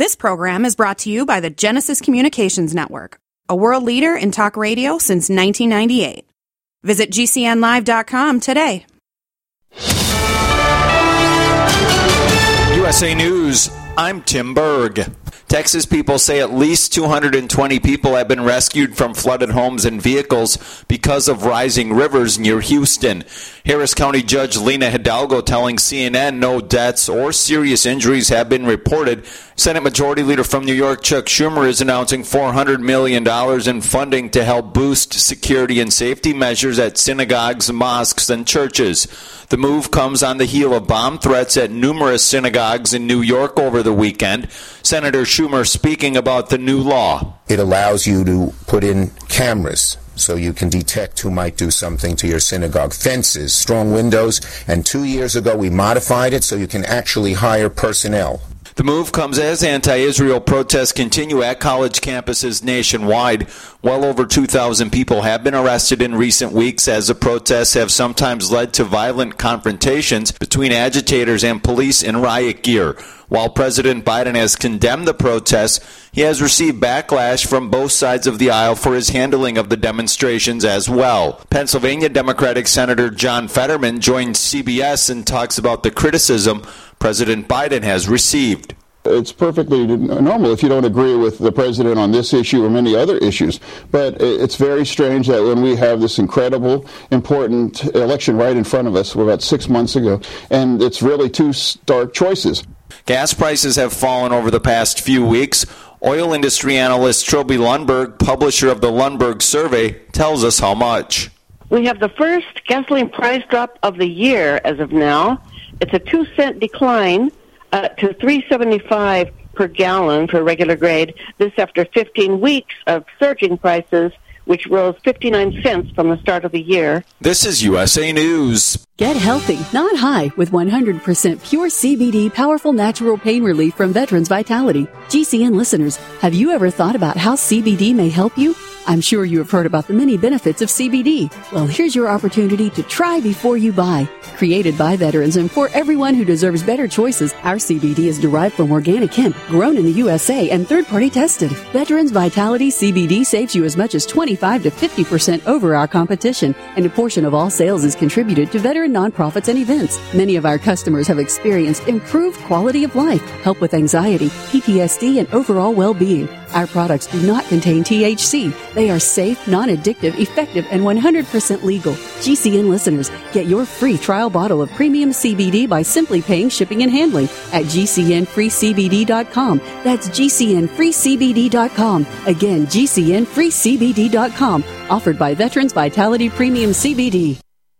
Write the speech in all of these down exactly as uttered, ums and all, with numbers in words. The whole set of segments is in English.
This program is brought to you by the Genesis Communications Network, a world leader in talk radio since nineteen ninety-eight. Visit G C N live dot com today. U S A News, I'm Tim Berg. Texas people say at least two hundred twenty people have been rescued from flooded homes and vehicles because of rising rivers near Houston. Harris County Judge Lena Hidalgo telling C N N no deaths or serious injuries have been reported. Senate Majority Leader from New York, Chuck Schumer, is announcing four hundred million dollars in funding to help boost security and safety measures at synagogues, mosques, and churches. The move comes on the heel of bomb threats at numerous synagogues in New York over the weekend. Senator Schumer speaking about the new law. It allows you to put in cameras so you can detect who might do something to your synagogue. Fences, strong windows, and two years ago we modified it so you can actually hire personnel. The move comes as anti-Israel protests continue at college campuses nationwide. Well over two thousand people have been arrested in recent weeks as the protests have sometimes led to violent confrontations between agitators and police in riot gear. While President Biden has condemned the protests, he has received backlash from both sides of the aisle for his handling of the demonstrations as well. Pennsylvania Democratic Senator John Fetterman joined C B S and talks about the criticism President Biden has received. It's perfectly normal if you don't agree with the president on this issue or many other issues. But it's very strange that when we have this incredible, important election right in front of us, we're about six months ago, and it's really two stark choices. Gas prices have fallen over the past few weeks. Oil industry analyst Trilby Lundberg, publisher of the Lundberg Survey, tells us how much. We have the first gasoline price drop of the year as of now. It's a two cent decline uh, to three seventy-five per gallon for regular grade. This after fifteen weeks of surging prices, which rose fifty-nine cents from the start of the year. This is U S A News. Get healthy, not high, with one hundred percent pure C B D powerful natural pain relief from Veterans Vitality. G C N listeners, have you ever thought about how C B D may help you? I'm sure you have heard about the many benefits of C B D. Well, here's your opportunity to try before you buy. Created by veterans and for everyone who deserves better choices, our C B D is derived from organic hemp, grown in the U S A and third-party tested. Veterans Vitality C B D saves you as much as twenty-five to fifty percent over our competition, and a portion of all sales is contributed to veteran nonprofits and events. Many of our customers have experienced improved quality of life, help with anxiety, P T S D, and overall well-being. Our products do not contain T H C. They are safe, non-addictive, effective, and one hundred percent legal. G C N listeners, get your free trial bottle of premium C B D by simply paying shipping and handling at G C N free C B D dot com. That's G C N free C B D dot com. Again, G C N free C B D dot com. Offered by Veterans Vitality Premium C B D.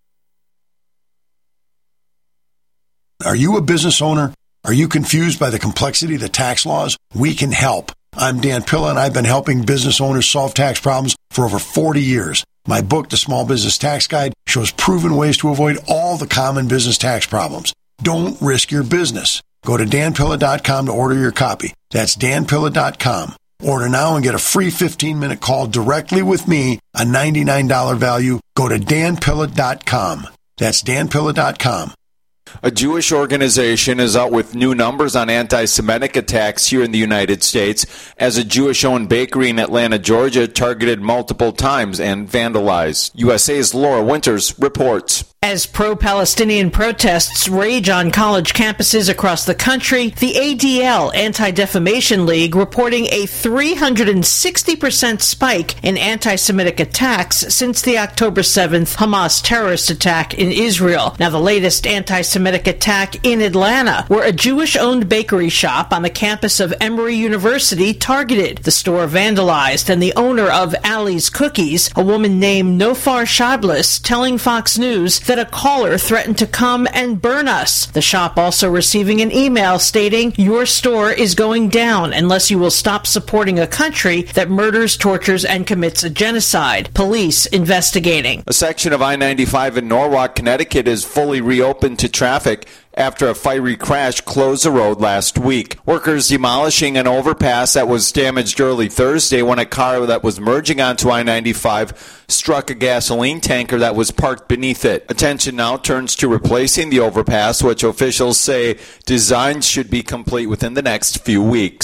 Are you a business owner? Are you confused by the complexity of the tax laws? We can help. I'm Dan Pilla, and I've been helping business owners solve tax problems for over forty years. My book, The Small Business Tax Guide, shows proven ways to avoid all the common business tax problems. Don't risk your business. Go to Dan Pilla dot com to order your copy. That's Dan Pilla dot com. Order now and get a free fifteen-minute call directly with me, a ninety-nine dollars value. Go to Dan Pilla dot com. That's Dan Pilla dot com. A Jewish organization is out with new numbers on anti-Semitic attacks here in the United States as a Jewish-owned bakery in Atlanta, Georgia, targeted multiple times and vandalized. U S A's Laura Winters reports. As pro-Palestinian protests rage on college campuses across the country, the A D L, Anti-Defamation League, reporting a three hundred sixty percent spike in anti-Semitic attacks since the October seventh Hamas terrorist attack in Israel. Now, the latest anti-Semitic attack in Atlanta, where a Jewish-owned bakery shop on the campus of Emory University targeted. The store vandalized, and the owner of Ali's Cookies, a woman named Nofar Shablis, telling Fox News that a caller threatened to come and burn us. The shop also receiving an email stating, "Your store is going down unless you will stop supporting a country that murders, tortures, and commits a genocide." Police investigating. A section of I ninety-five in Norwalk, Connecticut is fully reopened to traffic after a fiery crash closed the road last week. Workers demolishing an overpass that was damaged early Thursday when a car that was merging onto I ninety-five struck a gasoline tanker that was parked beneath it. Attention now turns to replacing the overpass, which officials say designs should be complete within the next few weeks.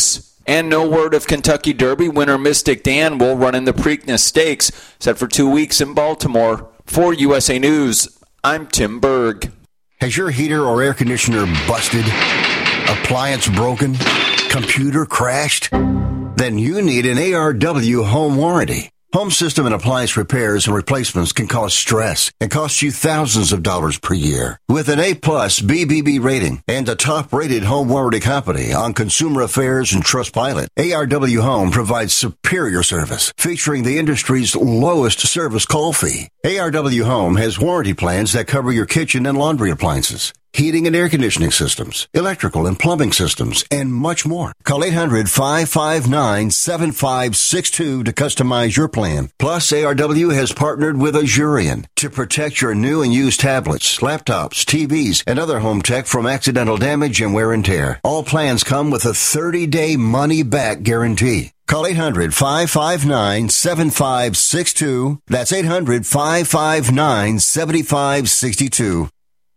And no word if Kentucky Derby winner Mystic Dan will run in the Preakness Stakes, set for two weeks in Baltimore. For U S A News, I'm Tim Berg. Has your heater or air conditioner busted? Appliance broken? Computer crashed? Then you need an A R W home warranty. Home system and appliance repairs and replacements can cause stress and cost you thousands of dollars per year. With an A-plus B B B rating and a top-rated home warranty company on Consumer Affairs and Trustpilot, A R W Home provides superior service, featuring the industry's lowest service call fee. A R W Home has warranty plans that cover your kitchen and laundry appliances, heating and air conditioning systems, electrical and plumbing systems, and much more. Call eight hundred, five five nine, seven five six two to customize your plan. Plus, A R W has partnered with Azurion to protect your new and used tablets, laptops, T Vs, and other home tech from accidental damage and wear and tear. All plans come with a thirty-day money-back guarantee. Call eight hundred, five five nine, seven five six two. That's eight hundred, five five nine, seven five six two.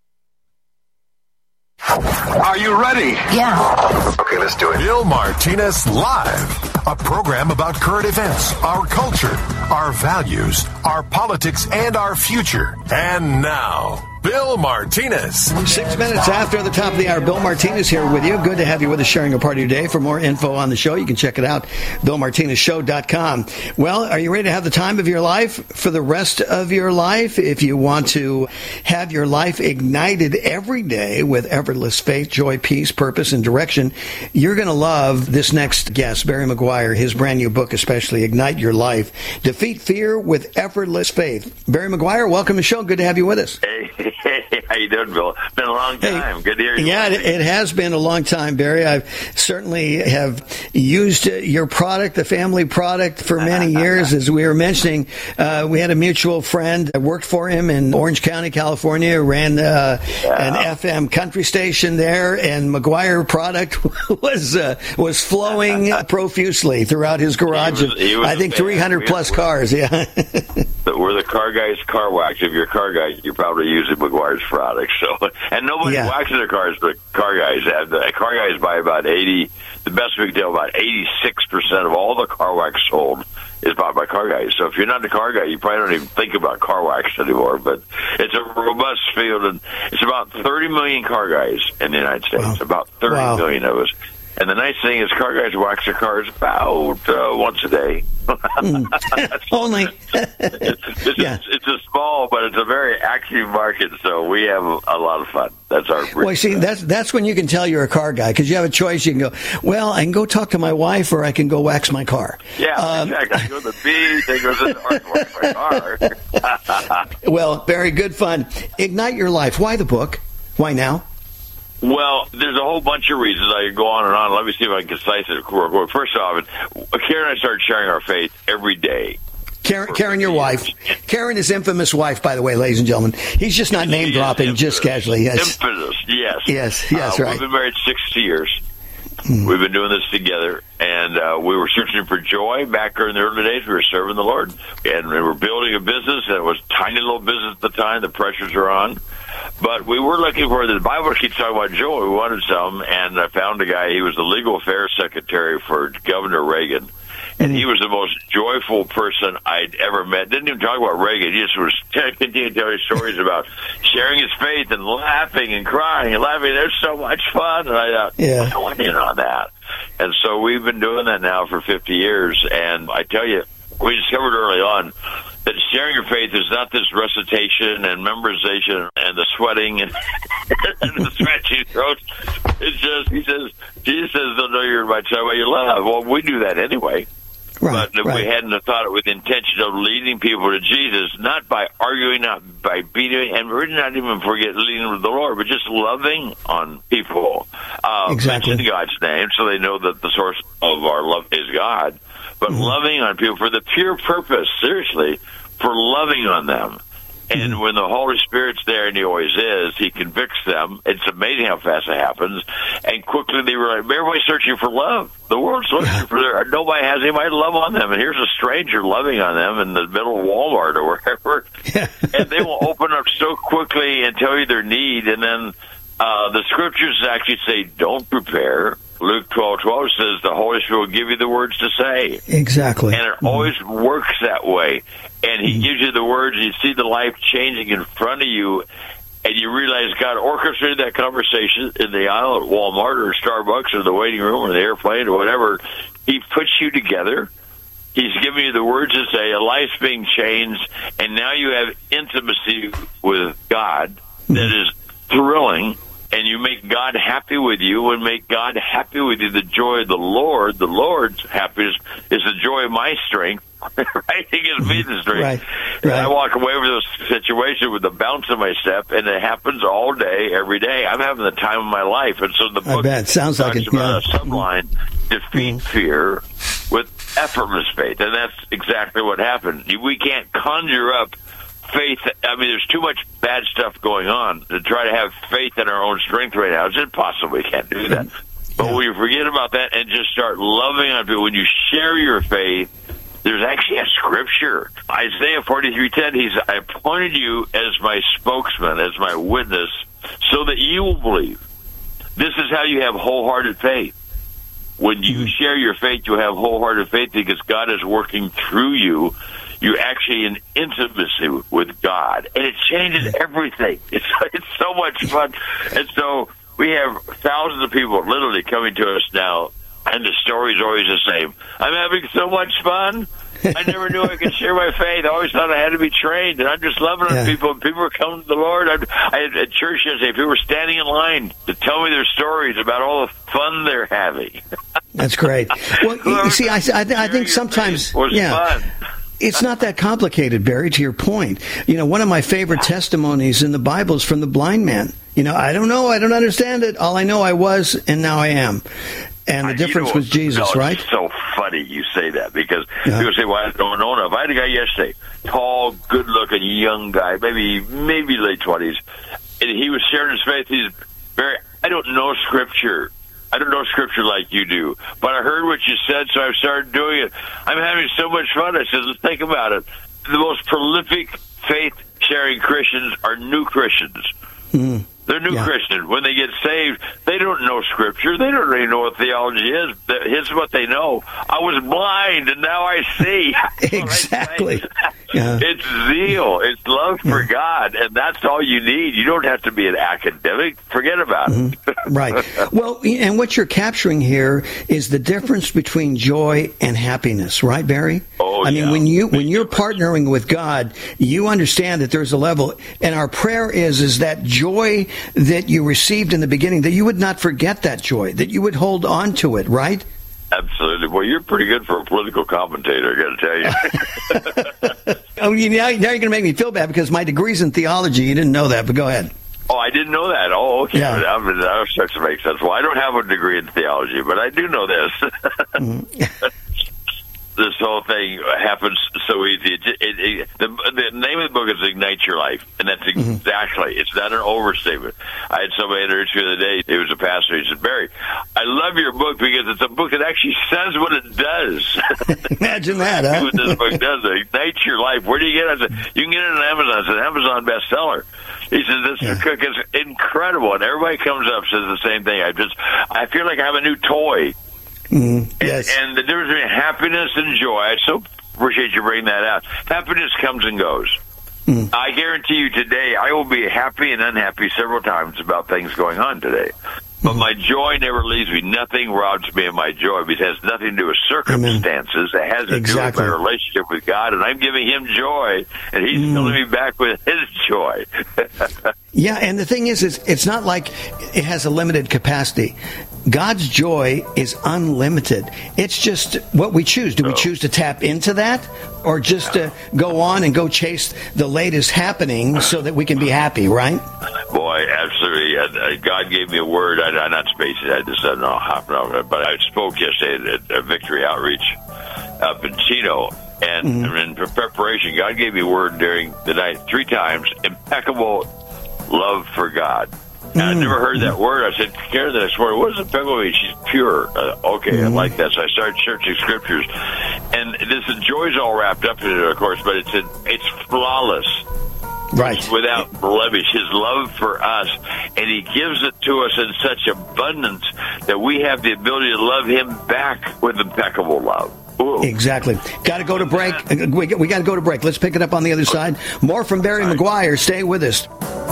Are you ready? Yeah. Okay, let's do it. Bill Martinez Live, a program about current events, our culture, our values, our politics, and our future. And now, Bill Martinez. Six minutes after the top of the hour, Bill Martinez here with you. Good to have you with us, sharing a part of your day. For more info on the show, you can check it out, bill martinez show dot com. Well, are you ready to have the time of your life for the rest of your life? If you want to have your life ignited every day with effortless faith, joy, peace, purpose, and direction, you're going to love this next guest, Barry McGuire, his brand new book, especially, Ignite Your Life, Defeat Fear with Effortless Faith. Barry McGuire, welcome to the show. Good to have you with us. Hey. Hey, how you doing, Bill? It's been a long time. Hey, good to hear you. Yeah, it, it has been a long time, Barry. I certainly have used your product, the family product, for many years. As we were mentioning, uh, we had a mutual friend. I worked for him in Orange County, California, ran uh, yeah. an F M country station there, and McGuire product was uh, was flowing profusely throughout his garage he was, he of, I think, three hundred plus cars. Yeah. We're the car guy's car wax. If you're a car guy, you're probably using McGuire's products. So, and nobody yeah. waxes their cars, but car guys have. The car guys buy about eighty. The best we can tell, about eighty-six percent of all the car wax sold is bought by car guys. So if you're not the car guy, you probably don't even think about car wax anymore. But it's a robust field, and it's about thirty million car guys in the United States. Wow. About thirty wow. million of us. And the nice thing is car guys wax their cars about uh, once a day. mm. Only. it's, it's, yeah. a, it's a small, but it's a very active market, so we have a lot of fun. That's our. Well, see, that's that's when you can tell you're a car guy, because you have a choice. You can go, well, I can go talk to my wife, or I can go wax my car. Yeah, um, exactly. I go to the beach, I go to the park, wax my car. Well, very good fun. Ignite Your Life. Why the book? Why now? Well, there's a whole bunch of reasons. I could go on and on. Let me see if I can concise it. First off, Karen and I started sharing our faith every day. Karen, Karen, your wife. Karen is infamous wife, by the way, ladies and gentlemen. He's just not name dropping, just casually. Yes. Infamous, yes. Yes, yes, uh, right. We've been married sixty years. Hmm. We've been doing this together, and uh, we were searching for joy back in the early days. We were serving the Lord, and we were building a business, and it was a tiny little business at the time. The pressures are on. But we were looking for, the Bible keeps talking about joy. We wanted some, and I found a guy. He was the legal affairs secretary for Governor Reagan, and he was the most joyful person I'd ever met. Didn't even talk about Reagan. He just was continuing to tell his stories about sharing his faith and laughing and crying and laughing. There's so much fun. And I thought, yeah. I want in on that. And so we've been doing that now for fifty years, and I tell you, we discovered early on that sharing your faith is not this recitation and memorization and the sweating and, and the scratchy throat. It's just, he says, Jesus says, they'll know you're my child by your love. Well, we do that anyway. Right, but if right. we hadn't have thought it with the intention of leading people to Jesus, not by arguing, not by beating, and we're not even forget leading them to the Lord, but just loving on people. Uh, exactly. In God's name, so they know that the source of our love is God. But mm-hmm. loving on people for the pure purpose, seriously, for loving on them. And mm-hmm. when the Holy Spirit's there, and He always is, He convicts them. It's amazing how fast it happens. And quickly they were like, everybody's searching for love. The world's looking for their, nobody has anybody to love on them. And here's a stranger loving on them in the middle of Walmart or wherever. Yeah. And they will open up so quickly and tell you their need, and then Uh, the scriptures actually say, don't prepare. Luke twelve twelve says the Holy Spirit will give you the words to say. Exactly. And it mm-hmm. always works that way. And he mm-hmm. gives you the words, and you see the life changing in front of you, and you realize God orchestrated that conversation in the aisle at Walmart or Starbucks or the waiting room or the airplane or whatever. He puts you together. He's giving you the words to say, a life's being changed, and now you have intimacy with God mm-hmm. that is thrilling. And you make God happy with you, and make God happy with you. The joy of the Lord, the Lord's happiness is the joy of my strength. Right? He gives me the strength. Right. Right. I walk away with this situation with the bounce in my step, and it happens all day, every day. I'm having the time of my life. And so the book I bet. Sounds talks like it, about yeah. a subline, defeat mm. fear with effortless faith. And that's exactly what happened. We can't conjure up faith. I mean, there's too much bad stuff going on to try to have faith in our own strength right now. It's impossible. We can't do that. But yeah. when you forget about that and just start loving on people, when you share your faith, there's actually a scripture. Isaiah forty-three ten, he's, I appointed you as my spokesman, as my witness, so that you will believe. This is how you have wholehearted faith. When you mm-hmm. share your faith, you have wholehearted faith because God is working through you. You're actually in intimacy with God, and it changes everything. It's it's so much fun. And so we have thousands of people literally coming to us now, and the story's always the same. I'm having so much fun. I never knew I could share my faith. I always thought I had to be trained, and I'm just loving on yeah. people. People are coming to the Lord. I, I had at church yesterday, people were standing in line to tell me their stories about all the fun they're having. That's great. Well, you see, I, I, I think sometimes, was yeah. fun. It's not that complicated, Barry, to your point. You know, one of my favorite testimonies in the Bible is from the blind man. You know, I don't know, I don't understand it. All I know I was, and now I am. And the difference you know, was Jesus, no, right? It's so funny you say that, because uh-huh. people say, well, I don't know enough. I had a guy yesterday, tall, good-looking, young guy, maybe maybe late twenties, and he was sharing his faith. He's very, I don't know Scripture. I don't know Scripture like you do, but I heard what you said, so I started doing it. I'm having so much fun. I said, let's think about it. The most prolific faith-sharing Christians are new Christians. Mm. They're new yeah. Christians. When they get saved, they don't know Scripture. They don't really know what theology is. Here's what they know. I was blind, and now I see. Exactly. Yeah. It's zeal. It's love for yeah. God, and that's all you need. You don't have to be an academic. Forget about mm-hmm. it. Right. Well, and what you're capturing here is the difference between joy and happiness, right, Barry? Oh, I mean, yeah. when you when you're partnering with God, you understand that there's a level, and our prayer is is that joy that you received in the beginning, that you would not forget that joy, that you would hold on to it, right? Absolutely. Well, you're pretty good for a political commentator, I got to tell you. oh, you, now, now you're going to make me feel bad because my degree's in theology. You didn't know that, but go ahead. Oh, I didn't know that. Oh, okay. Yeah. I mean, that starts to make sense. Well, I don't have a degree in theology, but I do know this. mm-hmm. This whole thing happens so easy. It, it, it, the, the name of the book is Ignite Your Life, and that's exactly, mm-hmm. it's not an overstatement. I had somebody introduce me the other day. He was a pastor. He said, Barry, I love your book because it's a book that actually says what it does. Imagine that, huh? What this book does. Ignite Your Life. Where do you get it? I said, you can get it on Amazon. It's an Amazon bestseller. He says, this yeah. book is incredible, and everybody comes up and says the same thing. I just, I feel like I have a new toy. Mm, yes. and, and the difference between happiness and joy, I so appreciate you bringing that out. Happiness comes and goes. Mm. I guarantee you today I will be happy and unhappy several times about things going on today. But my joy never leaves me. Nothing robs me of my joy because it has nothing to do with circumstances. Amen. It has to exactly. do with my relationship with God, and I'm giving Him joy, and He's mm. filling me back with His joy. Yeah, and the thing is, is, it's not like it has a limited capacity. God's joy is unlimited. It's just what we choose. Do we choose to tap into that, or just to go on and go chase the latest happening so that we can be happy, right? Boy, absolutely. Uh, God gave me a word. I, I not spaces. I just don't know how, but I spoke yesterday at a Victory Outreach up in Chino, and mm-hmm. in preparation, God gave me a word during the night three times: impeccable love for God. And I never heard that word. I said, Karen, I swear, what does impeccable mean? She's pure. Uh, okay, mm-hmm. I like that. So I started searching scriptures. And this joy's all wrapped up in it, of course, but it's a, it's flawless. Right. without blemish, his love for us, and he gives it to us in such abundance that we have the ability to love him back with impeccable love. Ooh. Exactly. Got to go to break. We, we got to go to break. Let's pick it up on the other side. More from Barry McGuire. Stay with us.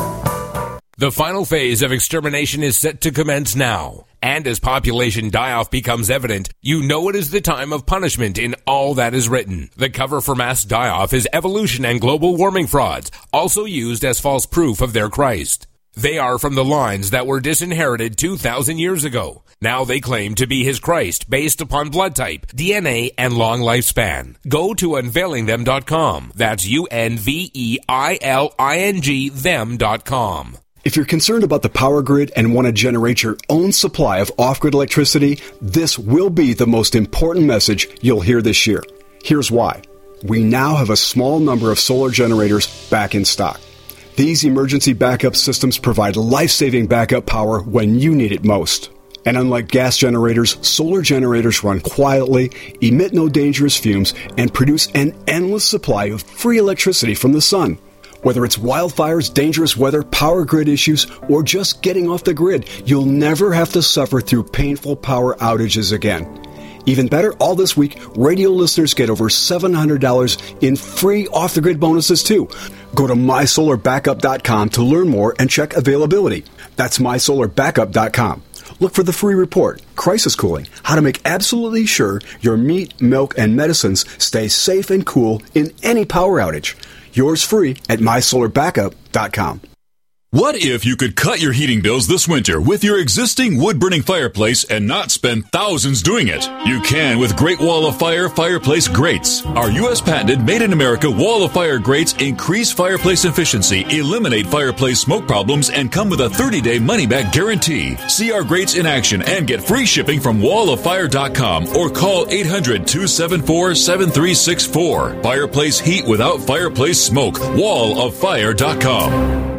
The final phase of extermination is set to commence now. And as population die-off becomes evident, you know it is the time of punishment in all that is written. The cover for mass die-off is evolution and global warming frauds, also used as false proof of their Christ. They are from the lines that were disinherited two thousand years ago. Now they claim to be his Christ based upon blood type, D N A, and long lifespan. Go to unveiling them dot com. That's U N V E I L I N G them dot com. If you're concerned about the power grid and want to generate your own supply of off-grid electricity, this will be the most important message you'll hear this year. Here's why. We now have a small number of solar generators back in stock. These emergency backup systems provide life-saving backup power when you need it most. And unlike gas generators, solar generators run quietly, emit no dangerous fumes, and produce an endless supply of free electricity from the sun. Whether it's wildfires, dangerous weather, power grid issues, or just getting off the grid, you'll never have to suffer through painful power outages again. Even better, all this week, radio listeners get over seven hundred dollars in free off-the-grid bonuses, too. Go to my solar backup dot com to learn more and check availability. That's my solar backup dot com. Look for the free report, Crisis Cooling, how to make absolutely sure your meat, milk, and medicines stay safe and cool in any power outage. Yours free at my solar backup dot com. What if you could cut your heating bills this winter with your existing wood-burning fireplace and not spend thousands doing it? You can with Great Wall of Fire fireplace grates. Our U S patented made-in-America Wall of Fire grates increase fireplace efficiency, eliminate fireplace smoke problems, and come with a thirty-day money-back guarantee. See our grates in action and get free shipping from wall of fire dot com or call eight hundred, two seven four, seven three six four. Fireplace heat without fireplace smoke. wall of fire dot com.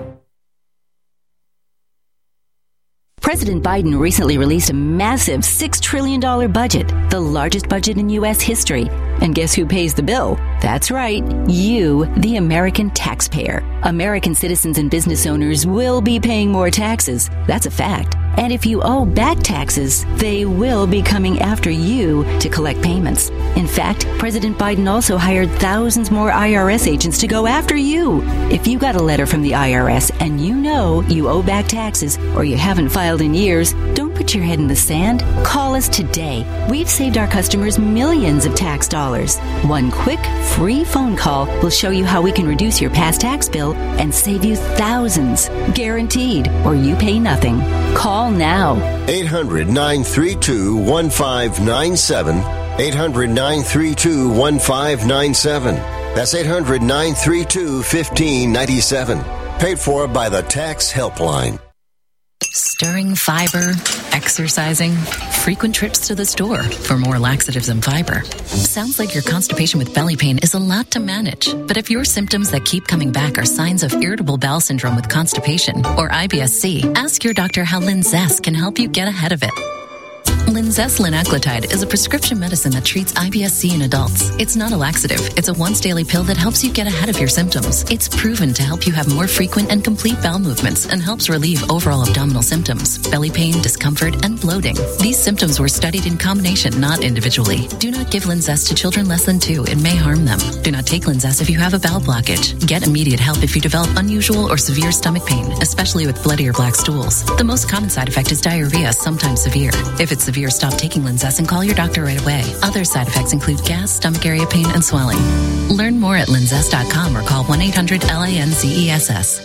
President Biden recently released a massive six trillion dollars budget, the largest budget in U S history. And guess who pays the bill? That's right, you, the American taxpayer. American citizens and business owners will be paying more taxes. That's a fact. And if you owe back taxes, they will be coming after you to collect payments. In fact, President Biden also hired thousands more I R S agents to go after you. If you got a letter from the I R S and you know you owe back taxes or you haven't filed in years, don't put your head in the sand. Call us today. We've saved our customers millions of tax dollars. One quick, free phone call will show you how we can reduce your past tax bill and save you thousands. Guaranteed, or you pay nothing. Call now. eight hundred, nine three two, one five nine seven. eight hundred, nine three two, one five nine seven. That's eight hundred, nine three two, one five nine seven. Paid for by the Tax Helpline. Stirring fiber, exercising, frequent trips to the store for more laxatives and fiber. Sounds like your constipation with belly pain is a lot to manage. But if your symptoms that keep coming back are signs of irritable bowel syndrome with constipation or I B S C, ask your doctor how Linzess can help you get ahead of it. Linzess linaclotide is a prescription medicine that treats I B S C in adults. It's not a laxative. It's a once-daily pill that helps you get ahead of your symptoms. It's proven to help you have more frequent and complete bowel movements and helps relieve overall abdominal symptoms, belly pain, discomfort, and bloating. These symptoms were studied in combination, not individually. Do not give Linzess to children less than two. It may harm them. Do not take Linzess if you have a bowel blockage. Get immediate help if you develop unusual or severe stomach pain, especially with bloody or black stools. The most common side effect is diarrhea, sometimes severe. If it's severe, stop taking Linzess and call your doctor right away. Other side effects include gas, stomach area pain, and swelling. Learn more at linzess dot com or call one eight hundred L A N Z E S S.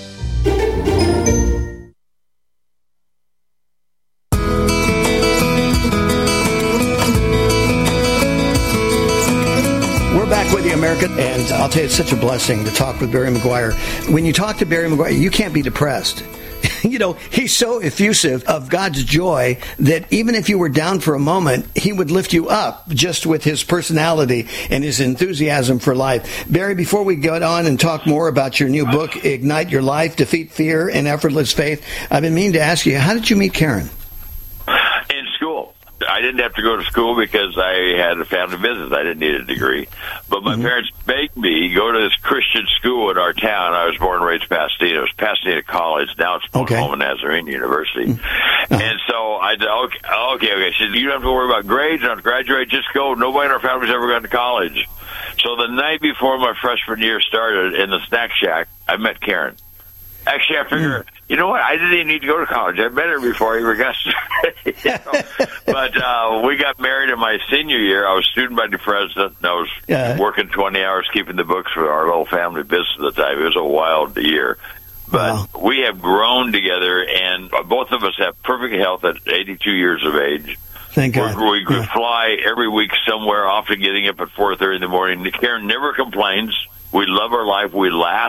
We're back with you, America, and I'll tell you, it's such a blessing to talk with Barry McGuire. When you talk to Barry McGuire, you can't be depressed. You know, he's so effusive of God's joy that even if you were down for a moment, he would lift you up just with his personality and his enthusiasm for life. Barry, before we go on and talk more about your new book, Ignite Your Life, Defeat Fear and Effortless Faith, I've been meaning to ask you, how did you meet Karen? In school. I didn't have to go to school because I had a family business. I didn't need a degree. But my mm-hmm. parents begged me to go to this Christian school in our town. I was born and raised in Pasadena. It was Pasadena College. Now it's Oklahoma okay. Nazarene University. Mm-hmm. Uh-huh. And so I said, okay, okay, okay. She said, you don't have to worry about grades. You don't have to graduate. Just go. Nobody in our family's ever gone to college. So the night before my freshman year started in the snack shack, I met Karen. Actually, I figured, mm. you know what? I didn't even need to go to college. I met her before I even got started. You know? But uh, we got married in my senior year. I was student body president, and I was yeah. working twenty hours keeping the books for our little family business at the time. It was a wild year. But wow. we have grown together, and both of us have perfect health at eighty-two years of age. Thank God. We, we yeah. fly every week somewhere, often getting up at four thirty in the morning. Karen never complains. We love our life. We laugh.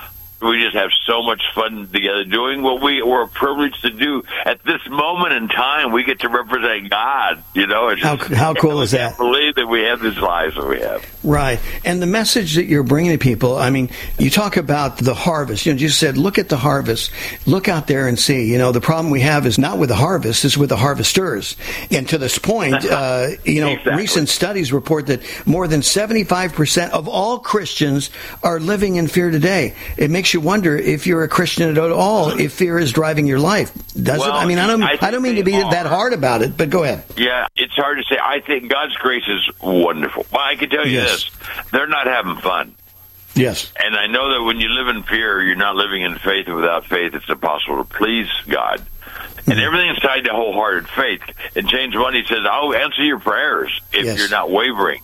We just have so much fun together doing what we were privileged to do. At this moment in time, we get to represent God. You know, it's how, just, how cool is that? I that? can't believe that we have these lives that we have. Right. And the message that you're bringing to people, I mean, you talk about the harvest. You know, you said, look at the harvest. Look out there and see. You know, the problem we have is not with the harvest, it's with the harvesters. And to this point, uh, you know, exactly. recent studies report that more than seventy-five percent of all Christians are living in fear today. It makes you wonder if you're a Christian at all, if fear is driving your life. Does well, it? I mean, I don't, I, I don't mean to be are. that hard about it, but go ahead. Yeah, it's hard to say. I think God's grace is wonderful. Well, I can tell you yes. this. They're not having fun. Yes. And I know that when you live in fear, you're not living in faith, and without faith, it's impossible to please God. Mm-hmm. And everything's tied to wholehearted faith. In James one, he says, I'll answer your prayers if yes. you're not wavering.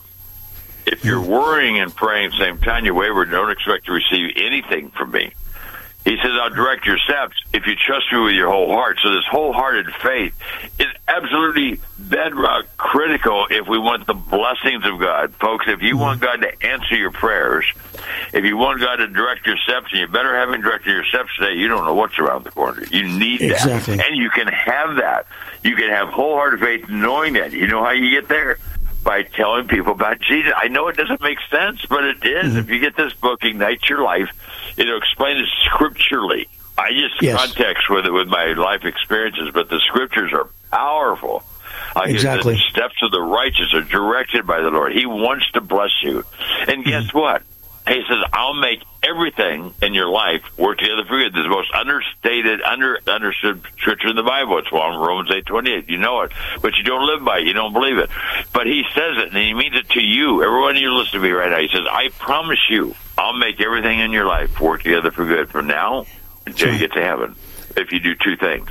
If you're mm-hmm. worrying and praying at the same time, you waver, don't expect to receive anything from me. He says, I'll direct your steps if you trust me with your whole heart. So this wholehearted faith is absolutely bedrock critical if we want the blessings of God. Folks, if you want God to answer your prayers, if you want God to direct your steps, and you better have him direct your steps today, you don't know what's around the corner. You need exactly. that. And you can have that. You can have wholehearted faith knowing that. You know how you get there? By telling people about Jesus. I know it doesn't make sense, but it is. Mm-hmm. If you get this book, Ignite Your Life, it'll explain it scripturally. I just yes. context with it with my life experiences, but the scriptures are powerful. Uh, exactly. The steps of the righteous are directed by the Lord. He wants to bless you. And guess mm-hmm. what? He says, I'll make everything in your life work together for good. This is the most understated, under understood scripture in the Bible. It's one Romans eight twenty-eight. You know it, but you don't live by it. You don't believe it. But he says it, and he means it to you. Everyone you listen to me right now, he says, I promise you, I'll make everything in your life work together for good from now until you get to heaven. If you do two things.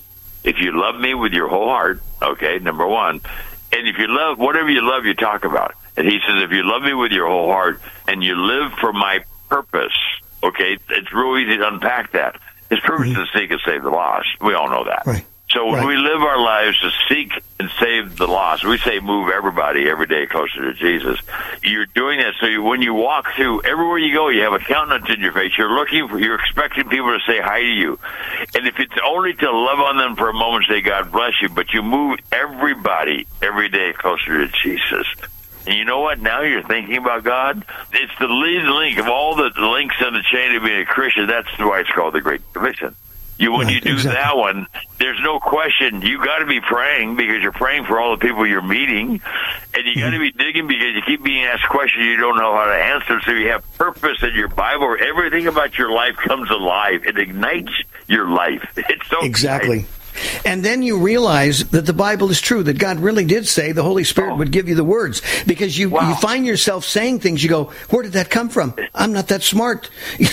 If you love me with your whole heart, okay, number one, and if you love, whatever you love, you talk about. And he says, if you love me with your whole heart and you live for my purpose, okay, it's real easy to unpack that. His purpose mm-hmm. is to seek and save the lost. We all know that. Right. So when right. we live our lives to seek and save the lost, we say move everybody every day closer to Jesus. You're doing that so you, when you walk through, everywhere you go, you have a countenance in your face. You're looking for, you're expecting people to say hi to you. And if it's only to love on them for a moment, say God bless you, but you move everybody every day closer to Jesus. And you know what? Now you're thinking about God. It's the lead link of all the links in the chain of being a Christian. That's why it's called the Great Commission. You when right, you do exactly. that one, there's no question. You got to be praying because you're praying for all the people you're meeting, and you got to be digging because you keep being asked questions you don't know how to answer. So you have purpose in your Bible. Everything about your life comes alive. It ignites your life. It's so exactly. exciting. And then you realize that the Bible is true, that God really did say the Holy Spirit oh. would give you the words. Because you, wow. you find yourself saying things, you go, where did that come from? I'm not that smart.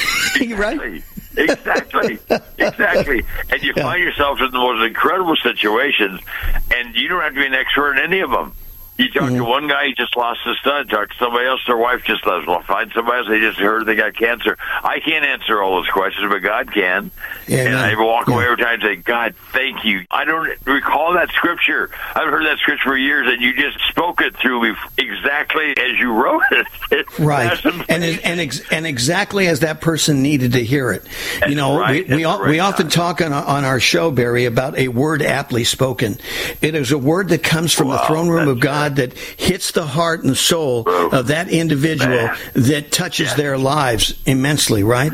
Right? Exactly. Exactly. And you yeah. find yourself in the most incredible situations, and you don't have to be an expert in any of them. You talk mm-hmm. to one guy, he just lost his son. Talk to somebody else, their wife just lost. Well, find somebody else, they just heard they got cancer. I can't answer all those questions, but God can. Yeah, and I walk yeah. away every time and say, God, thank you. I don't recall that scripture. I've heard that scripture for years, and you just spoke it through me exactly as you wrote it. It's right. And it, and ex- and exactly as that person needed to hear it. That's you know, right. we we, right we often talk on, on our show, Barry, about a word aptly spoken. It is a word that comes from wow, the throne room of God that hits the heart and soul Bro. of that individual Man. that touches yeah. their lives immensely, right?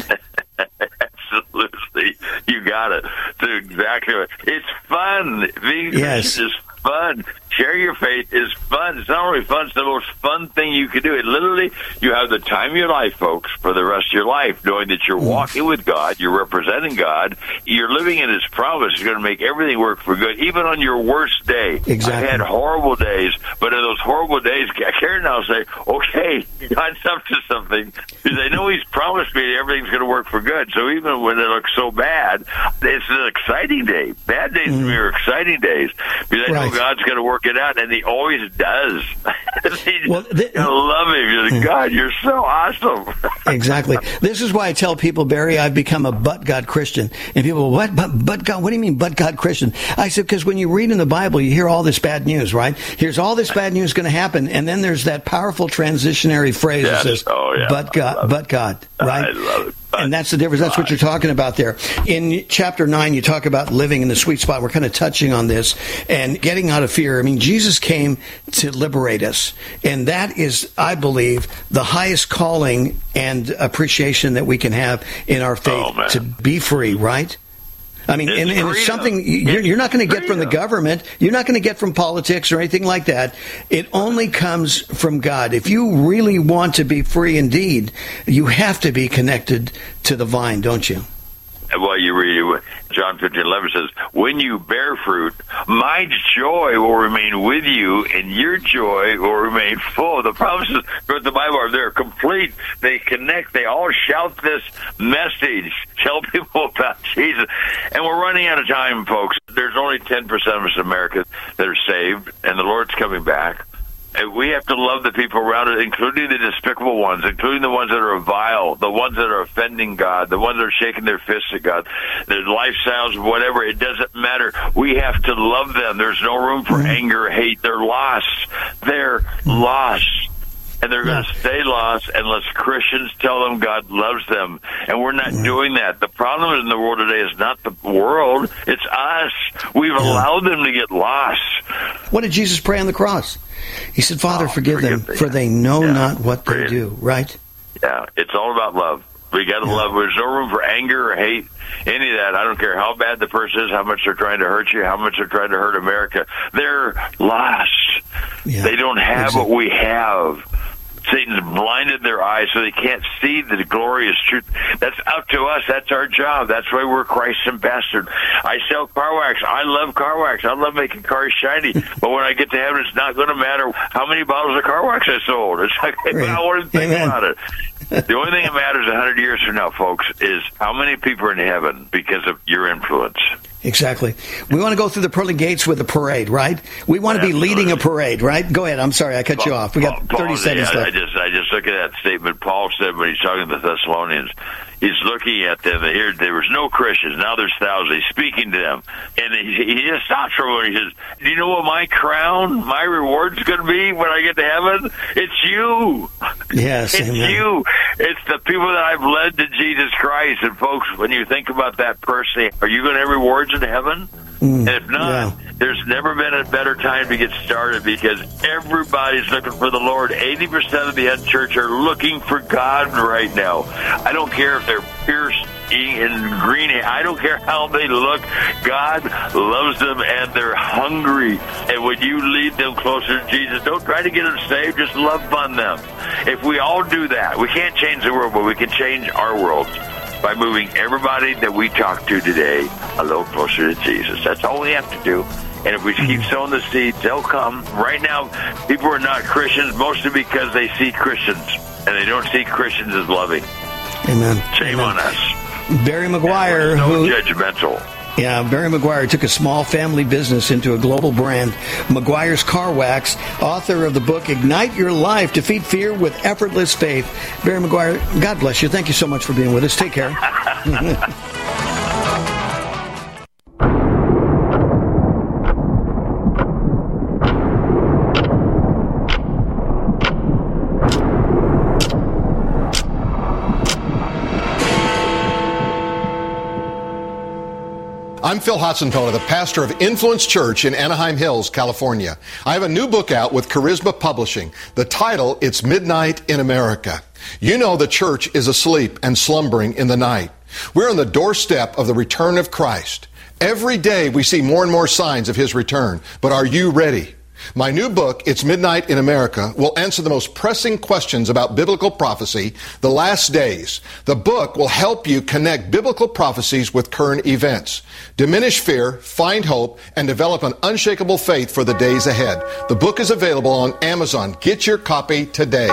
Absolutely. You got it. That's exactly right. It's fun. Being yes. is fun. share your faith is fun. It's not only fun, it's the most fun thing you can do. It literally, you have the time of your life, folks, for the rest of your life, knowing that you're walking with God, you're representing God, you're living in His promise. He's going to make everything work for good, even on your worst day. Exactly. I had horrible days, but in those horrible days, Karen and I will say, okay, God's up to something, because I know He's promised me that everything's going to work for good. So even when it looks so bad, it's an exciting day. Bad days mm. to me are exciting days, because I right. know God's going to work it out, and He always does. Well, th- I love Him. You're like, God, you're so awesome. Exactly. This is why I tell people, Barry, I've become a but God Christian. And people, what? But, but God? What do you mean, but God Christian? I said, because when you read in the Bible, you hear all this bad news, right? Here's all this bad news going to happen, and then there's that powerful transitionary phrase yes. that says, oh, yeah. but God, but God, right? I love it. And that's the difference. That's what you're talking about there. In chapter nine, you talk about living in the sweet spot. We're kind of touching on this and getting out of fear. I mean, Jesus came to liberate us. And that is, I believe, the highest calling and appreciation that we can have in our faith, oh, to be free, right? I mean, it's and, and it's something you're, you're not going to get from the government. You're not going to get from politics or anything like that. It only comes from God. If you really want to be free indeed, you have to be connected to the vine, don't you? Well, you read John fifteen eleven says, when you bear fruit, my joy will remain with you, and your joy will remain full. The promises throughout the Bible are they're complete. They connect. They all shout this message. Tell people about Jesus. And we're running out of time, folks. There's only ten percent of us in America that are saved, and the Lord's coming back. And we have to love the people around us, including the despicable ones, including the ones that are vile, the ones that are offending God, the ones that are shaking their fists at God, their lifestyles, whatever. It doesn't matter. We have to love them. There's no room for anger, hate. They're lost. They're lost. And they're going to stay lost unless Christians tell them God loves them. And we're not doing that. The problem in the world today is not the world. It's us. We've allowed them to get lost. What did Jesus pray on the cross? He said, Father, oh, forgive, forgive them, for they know yeah. not what they do, right? Yeah, it's all about love. We got to yeah. love. There's no room for anger or hate, any of that. I don't care how bad the person is, how much they're trying to hurt you, how much they're trying to hurt America. They're lost. Yeah. They don't have exactly. what we have. Satan's blinded their eyes so they can't see the glorious truth. That's up to us. That's our job. That's why we're Christ's ambassador. I sell car wax. I love car wax. I love making cars shiny. But when I get to heaven, it's not going to matter how many bottles of car wax I sold. It's like, I don't want to think Amen. about it. The only thing that matters a hundred years from now, folks, is how many people are in heaven because of your influence. Exactly. We want to go through the pearly gates with a parade, right? We want to Absolutely. be leading a parade, right? Go ahead. I'm sorry, I cut Paul, you off. We got Paul, thirty seconds yeah, left. I just, I just look at that statement Paul said when he's talking to the Thessalonians. He's looking at them. Here, there was no Christians. Now there's thousands. He's speaking to them. And he, he just stops for a moment. He says, do you know what my crown, my reward's going to be when I get to heaven? It's you. Yes, it's amen. you. It's the people that I've led to Jesus Christ. And folks, when you think about that person, are you going to have rewards in heaven? Mm, and if not, yeah. there's never been a better time to get started because everybody's looking for the Lord. eighty percent of the unchurched are looking for God right now. I don't care if they're pierced in green. I don't care how they look. God loves them and they're hungry. And when you lead them closer to Jesus, don't try to get them saved. Just love on them. If we all do that, we can't change the world, but we can change our world by moving everybody that we talk to today a little closer to Jesus. That's all we have to do. And if we keep sowing the seeds, they'll come. Right now, people are not Christians, mostly because they see Christians, and they don't see Christians as loving. Amen. Shame Amen. on us. Barry McGuire, no who judgmental. Yeah, Barry McGuire took a small family business into a global brand. McGuire's Car Wax, author of the book Ignite Your Life, Defeat Fear with Effortless Faith. Barry McGuire, God bless you. Thank you so much for being with us. Take care. I'm Phil Hotzentola, the pastor of Influence Church in Anaheim Hills, California. I have a new book out with Charisma Publishing. The title, It's Midnight in America. You know the church is asleep and slumbering in the night. We're on the doorstep of the return of Christ. Every day we see more and more signs of his return. But are you ready? My new book, It's Midnight in America, will answer the most pressing questions about biblical prophecy, the last days. The book will help you connect biblical prophecies with current events, diminish fear, find hope, and develop an unshakable faith for the days ahead. The book is available on Amazon. Get your copy today.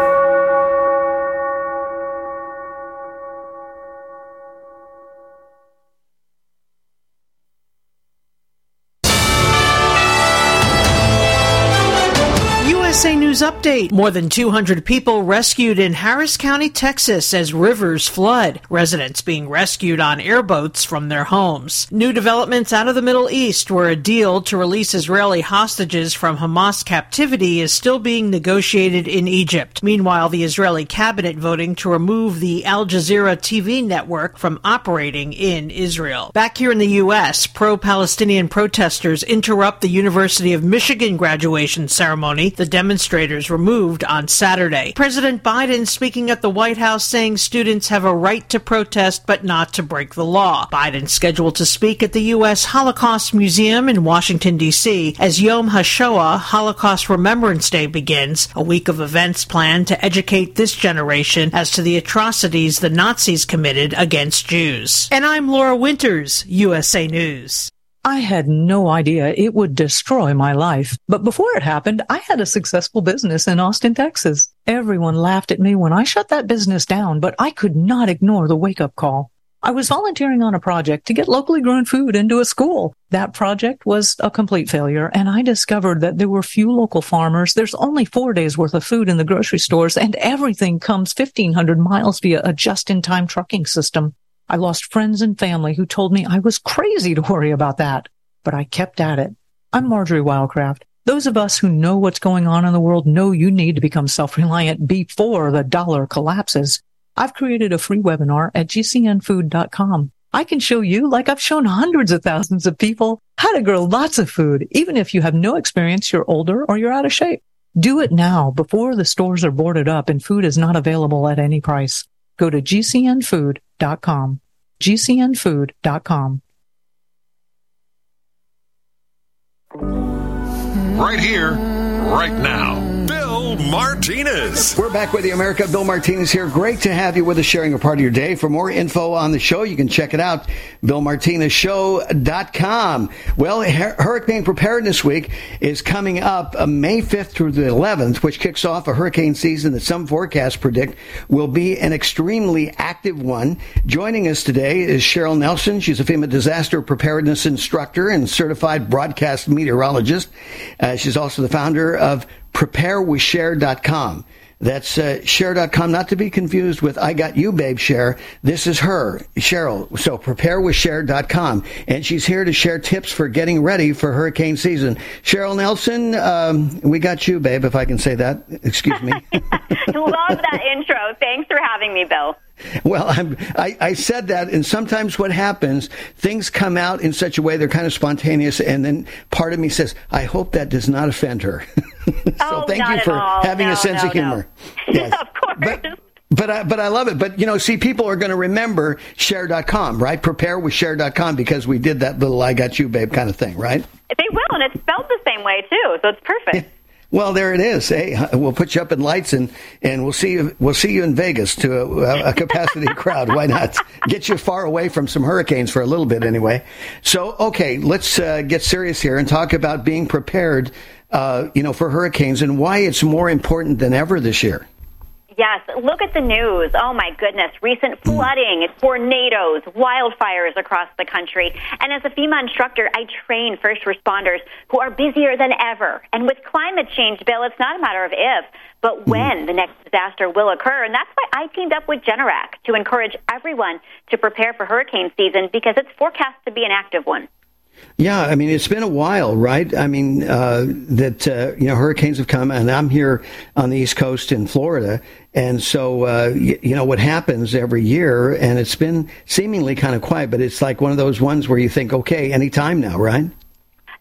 U S A News Update. More than two hundred people rescued in Harris County, Texas as rivers flood. Residents being rescued on airboats from their homes. New developments out of the Middle East, where a deal to release Israeli hostages from Hamas captivity is still being negotiated in Egypt. Meanwhile, the Israeli cabinet voting to remove the Al Jazeera T V network from operating in Israel. Back here in the U S, pro-Palestinian protesters interrupt the University of Michigan graduation ceremony. The demonstrators removed on Saturday. President Biden speaking at the White House saying students have a right to protest but not to break the law. Biden scheduled to speak at the U S Holocaust Museum in Washington, D C as Yom HaShoah, Holocaust Remembrance Day, begins, a week of events planned to educate this generation as to the atrocities the Nazis committed against Jews. And I'm Laura Winters, U S A News. I had no idea it would destroy my life. But before it happened, I had a successful business in Austin, Texas. Everyone laughed at me when I shut that business down, but I could not ignore the wake-up call. I was volunteering on a project to get locally grown food into a school. That project was a complete failure, and I discovered that there were few local farmers. There's only four days worth of food in the grocery stores, and everything comes fifteen hundred miles via a just-in-time trucking system. I lost friends and family who told me I was crazy to worry about that, but I kept at it. I'm Marjorie Wildcraft. Those of us who know what's going on in the world know you need to become self-reliant before the dollar collapses. I've created a free webinar at G C N food dot com. I can show you, like I've shown hundreds of thousands of people, how to grow lots of food, even if you have no experience, you're older, or you're out of shape. Do it now before the stores are boarded up and food is not available at any price. Go to G C N food dot com. G C N food dot com. Right here, right now. Bill Martinez. We're back with you, America. Bill Martinez here. Great to have you with us, sharing a part of your day. For more info on the show, you can check it out, Bill Martinez Show dot com. Well, Hurricane Preparedness Week is coming up uh, May fifth through the eleventh, which kicks off a hurricane season that some forecasts predict will be an extremely active one. Joining us today is Cheryl Nelson. She's a FEMA disaster preparedness instructor and certified broadcast meteorologist. Uh, she's also the founder of prepare with share dot com. That's uh, share dot com, not to be confused with I Got You, Babe, Share. This is her, Cheryl. So prepare with share dot com. And she's here to share tips for getting ready for hurricane season. Cheryl Nelson, um, we got you, babe, if I can say that. Excuse me. Love that intro. Thanks for having me, Bill. Well, I'm, I, I said that, and sometimes what happens, things come out in such a way they're kind of spontaneous, and then part of me says, I hope that does not offend her. so oh, thank not you for at all. having no, a sense no, of humor. No. Yes. Of course. But, but I, but I love it. But, you know, see, people are going to remember share dot com, right? prepare with share dot com, because we did that little I Got You, Babe kind of thing, right? They will, and it's spelled the same way, too, so it's perfect. Well, there it is. Hey, we'll put you up in lights, and, and we'll see you. We'll see you in Vegas to a, a capacity crowd. Why not? Get you far away from some hurricanes for a little bit, anyway. So, okay, let's uh, get serious here and talk about being prepared, uh, you know, for hurricanes and why it's more important than ever this year. Yes, look at the news. Oh, my goodness. Recent flooding, tornadoes, wildfires across the country. And as a FEMA instructor, I train first responders who are busier than ever. And with climate change, Bill, it's not a matter of if, but when the next disaster will occur. And that's why I teamed up with Generac to encourage everyone to prepare for hurricane season, because it's forecast to be an active one. Yeah, I mean, it's been a while, right? I mean, uh, that, uh, you know, hurricanes have come, and I'm here on the East Coast in Florida. And so, uh, you, you know, what happens every year, and it's been seemingly kind of quiet, but it's like one of those ones where you think, okay, any time now, right?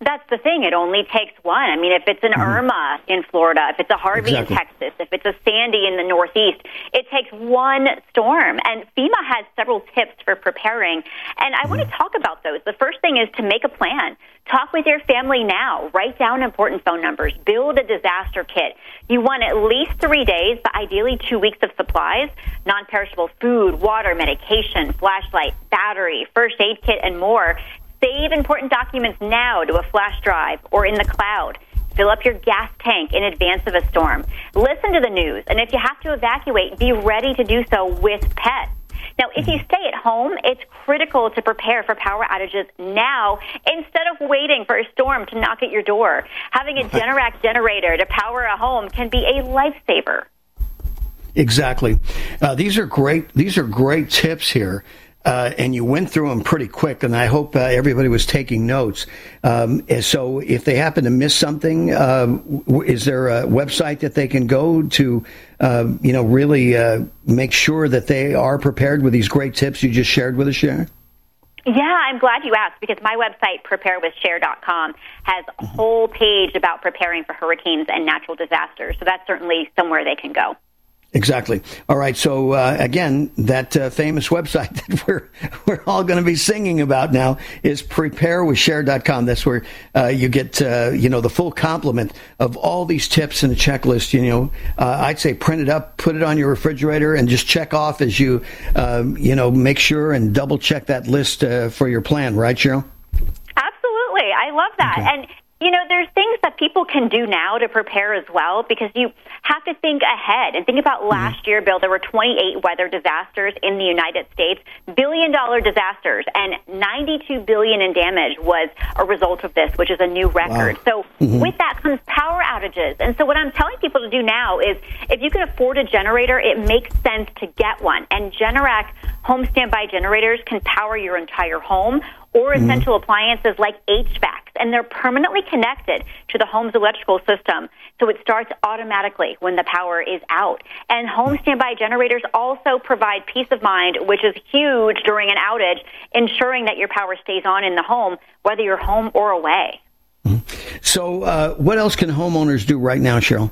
That's the thing. It only takes one. I mean, if it's an mm-hmm. Irma in Florida, if it's a Harvey exactly. in Texas, if it's a Sandy in the Northeast, it takes one storm. And FEMA has several tips for preparing. And I mm-hmm. want to talk about those. The first thing is to make a plan. Talk with your family now. Write down important phone numbers. Build a disaster kit. You want at least three days, but ideally two weeks of supplies, non-perishable food, water, medication, flashlight, battery, first aid kit, and more. Save important documents now to a flash drive or in the cloud. Fill up your gas tank in advance of a storm. Listen to the news, and if you have to evacuate, be ready to do so with pets. Now, if you stay at home, it's critical to prepare for power outages now instead of waiting for a storm to knock at your door. Having a Generac generator to power a home can be a lifesaver. Exactly. Uh, these are great. These are great tips here. Uh, and you went through them pretty quick, and I hope uh, everybody was taking notes. Um, so if they happen to miss something, uh, is there a website that they can go to, uh, you know, really uh, make sure that they are prepared with these great tips you just shared with us, Sharon? Yeah, I'm glad you asked, because my website, prepare with share dot com, has a whole page about preparing for hurricanes and natural disasters. So that's certainly somewhere they can go. Exactly. All right. So, uh, again, that uh, famous website that we're we're all going to be singing about now is prepare with share dot com. That's where uh, you get, uh, you know, the full complement of all these tips and a checklist. You know, uh, I'd say print it up, put it on your refrigerator, and just check off as you, um, you know, make sure and double check that list uh, for your plan. Right, Cheryl? Absolutely. I love that. Okay. And you know, there's things that people can do now to prepare as well, because you have to think ahead and think about last mm-hmm. year, Bill. There were twenty-eight weather disasters in the United States, billion-dollar disasters, and ninety-two billion dollars in damage was a result of this, which is a new record. Wow. So mm-hmm. with that comes power outages. And so what I'm telling people to do now is, if you can afford a generator, it makes sense to get one. And Generac home standby generators can power your entire home or essential mm-hmm. appliances like H V A Cs, and they're permanently connected to the home's electrical system, so it starts automatically when the power is out. And home standby generators also provide peace of mind, which is huge during an outage, ensuring that your power stays on in the home, whether you're home or away. Mm-hmm. So uh, what else can homeowners do right now, Cheryl?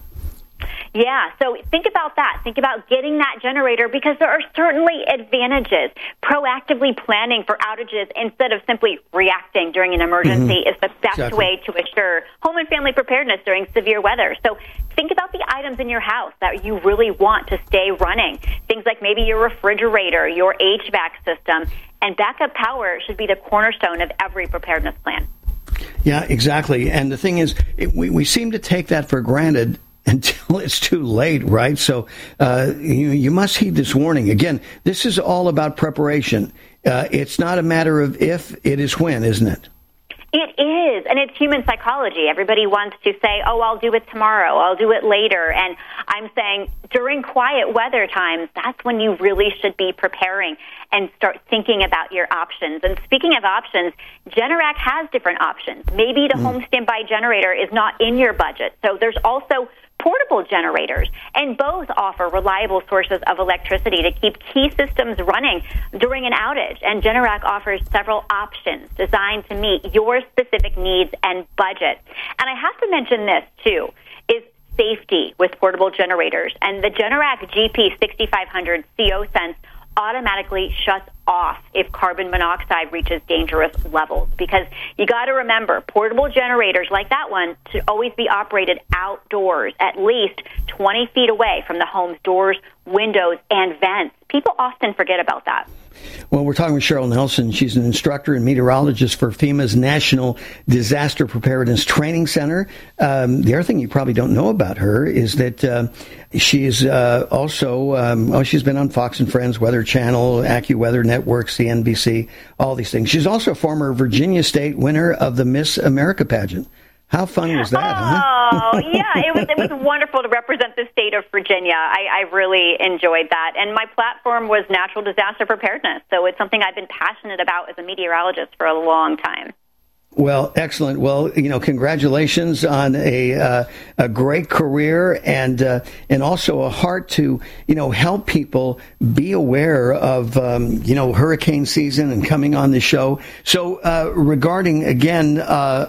Yeah, so think about that. Think about getting that generator, because there are certainly advantages. Proactively planning for outages instead of simply reacting during an emergency mm-hmm. is the best exactly. way to assure home and family preparedness during severe weather. So think about the items in your house that you really want to stay running. Things like maybe your refrigerator, your H V A C system, and backup power should be the cornerstone of every preparedness plan. Yeah, exactly. And the thing is, it, we, we seem to take that for granted until it's too late, right? So uh, you, you must heed this warning. Again, this is all about preparation. Uh, it's not a matter of if, it is when, isn't it? It is, and it's human psychology. Everybody wants to say, oh, I'll do it tomorrow, I'll do it later. And I'm saying during quiet weather times, that's when you really should be preparing and start thinking about your options. And speaking of options, Generac has different options. Maybe the mm. home standby generator is not in your budget. So there's also portable generators, and both offer reliable sources of electricity to keep key systems running during an outage. And Generac offers several options designed to meet your specific needs and budget. And I have to mention this, too, is safety with portable generators. And the Generac G P sixty-five hundred C O Sense automatically shuts off if carbon monoxide reaches dangerous levels, because you got to remember, portable generators like that one should always be operated outdoors, at least twenty feet away from the home's doors, windows, and vents. People often forget about that. Well, we're talking with Cheryl Nelson. She's an instructor and meteorologist for FEMA's National Disaster Preparedness Training Center. Um, the other thing you probably don't know about her is that uh, she is uh, also, um, oh, she's been on Fox and Friends, Weather Channel, AccuWeather Network, C N B C, all these things. She's also a former Virginia State winner of the Miss America pageant. How fun was that, huh? Oh, yeah, it was it was wonderful to represent the state of Virginia. I, I really enjoyed that. And my platform was natural disaster preparedness, so it's something I've been passionate about as a meteorologist for a long time. Well, excellent. Well, you know, congratulations on a uh, a great career, and uh, and also a heart to, you know, help people be aware of, um, you know, hurricane season and coming on the show. So uh, regarding, again, uh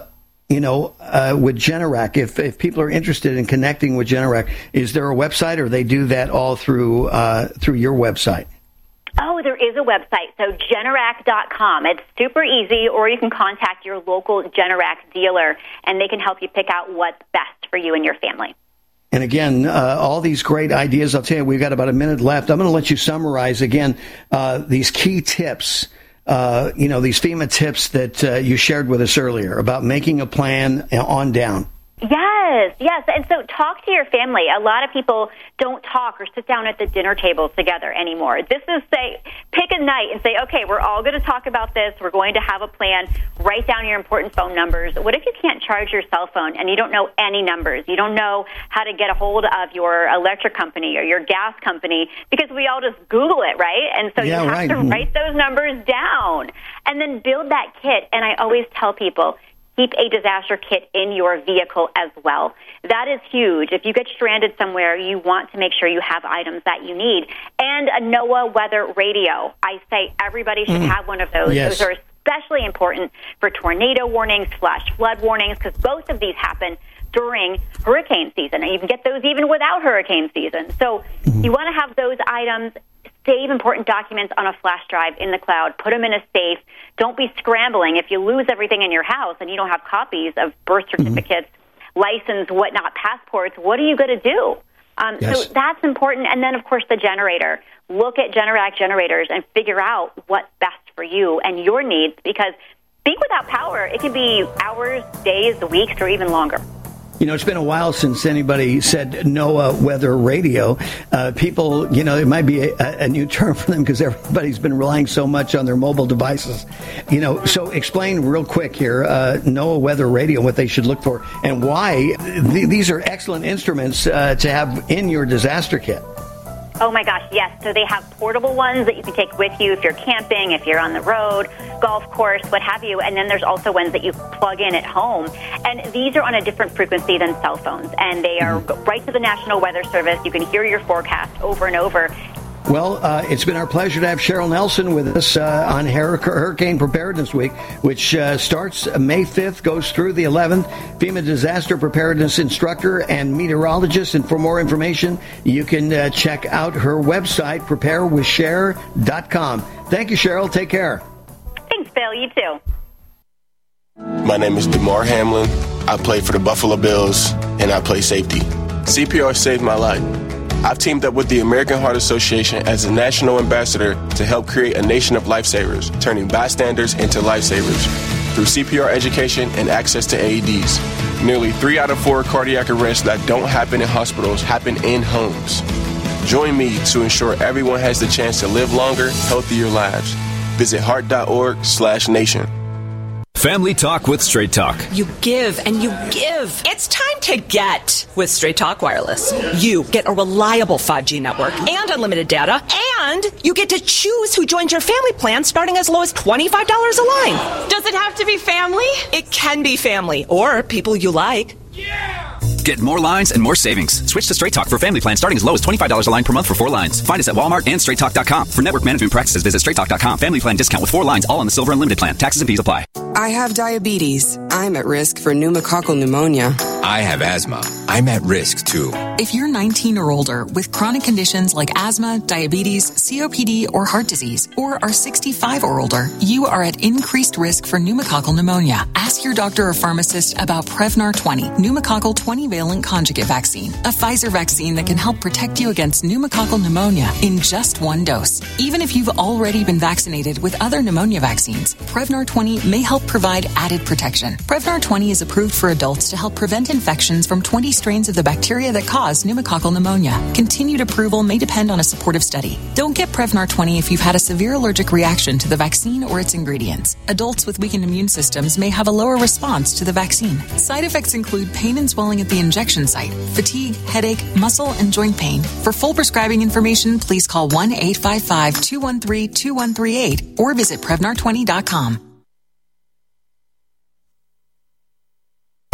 you know, uh, with Generac, if, if people are interested in connecting with Generac, is there a website, or they do that all through uh, through your website? Oh, there is a website, so Generac dot com. It's super easy, or you can contact your local Generac dealer, and they can help you pick out what's best for you and your family. And again, uh, all these great ideas. I'll tell you, we've got about a minute left. I'm going to let you summarize again uh, these key tips. Uh, you know, these FEMA tips that uh, you shared with us earlier about making a plan on down. Yes, yes. And so talk to your family. A lot of people don't talk or sit down at the dinner table together anymore. This is, say, pick a night and say, okay, we're all going to talk about this. We're going to have a plan. Write down your important phone numbers. What if you can't charge your cell phone and you don't know any numbers? You don't know how to get a hold of your electric company or your gas company, because we all just Google it, right? And so yeah, you have right. to write those numbers down and then build that kit. And I always tell people, keep a disaster kit in your vehicle as well. That is huge. If you get stranded somewhere, you want to make sure you have items that you need. And a NOAA weather radio. I say everybody should mm. have one of those. Yes. Those are especially important for tornado warnings, flash flood warnings, because both of these happen during hurricane season. And you can get those even without hurricane season. So mm. you want to have those items. Save important documents on a flash drive in the cloud. Put them in a safe. Don't be scrambling. If you lose everything in your house and you don't have copies of birth certificates, mm-hmm. license, whatnot, passports, what are you going to do? Um, yes. So that's important. And then, of course, the generator. Look at Generac generators and figure out what's best for you and your needs, because being without power, it can be hours, days, weeks, or even longer. You know, it's been a while since anybody said NOAA weather radio. Uh, people, you know, it might be a, a new term for them because everybody's been relying so much on their mobile devices. You know, so explain real quick here, uh, NOAA weather radio, what they should look for, and why th- these are excellent instruments uh, to have in your disaster kit. Oh, my gosh, yes. So they have portable ones that you can take with you if you're camping, if you're on the road, golf course, what have you. And then there's also ones that you plug in at home. And these are on a different frequency than cell phones. And they are right to the National Weather Service. You can hear your forecast over and over. Well, uh, it's been our pleasure to have Cheryl Nelson with us uh, on Hurricane Preparedness Week, which uh, starts May fifth, goes through the eleventh. FEMA Disaster Preparedness Instructor and Meteorologist. And for more information, you can uh, check out her website, prepare with share dot com. Thank you, Cheryl. Take care. Thanks, Bill. You too. My name is DeMar Hamlin. I play for the Buffalo Bills, and I play safety. C P R saved my life. I've teamed up with the American Heart Association as a national ambassador to help create a nation of lifesavers, turning bystanders into lifesavers through C P R education and access to A E Ds. Nearly three out of four cardiac arrests that don't happen in hospitals happen in homes. Join me to ensure everyone has the chance to live longer, healthier lives. Visit heart dot org slash nation. Family Talk with Straight Talk. You give and you give. It's time to get with Straight Talk Wireless. You get a reliable five G network and unlimited data, and you get to choose who joins your family plan starting as low as twenty-five dollars a line. Does it have to be family? It can be family or people you like. Yeah! Get more lines and more savings. Switch to Straight Talk for family plan starting as low as twenty-five dollars a line per month for four lines. Find us at Walmart and straight talk dot com. For network management practices, visit straight talk dot com. Family plan discount with four lines, all on the Silver Unlimited plan. Taxes and fees apply. I have diabetes. I'm at risk for pneumococcal pneumonia. I have asthma. I'm at risk, too. If you're nineteen or older with chronic conditions like asthma, diabetes, C O P D, or heart disease, or are sixty-five or older, you are at increased risk for pneumococcal pneumonia. Ask your doctor or pharmacist about Prevnar twenty, pneumococcal twenty-valent conjugate vaccine, a Pfizer vaccine that can help protect you against pneumococcal pneumonia in just one dose. Even if you've already been vaccinated with other pneumonia vaccines, Prevnar twenty may help provide added protection. Prevnar twenty is approved for adults to help prevent infections from twenty strains of the bacteria that cause pneumococcal pneumonia. Continued approval may depend on a supportive study. Don't get Prevnar twenty if you've had a severe allergic reaction to the vaccine or its ingredients. Adults with weakened immune systems may have a lower response to the vaccine. Side effects include pain and swelling at the injection site, fatigue, headache, muscle, and joint pain. For full prescribing information, please call one eight five five, two one three, two one three eight or visit Prevnar twenty dot com.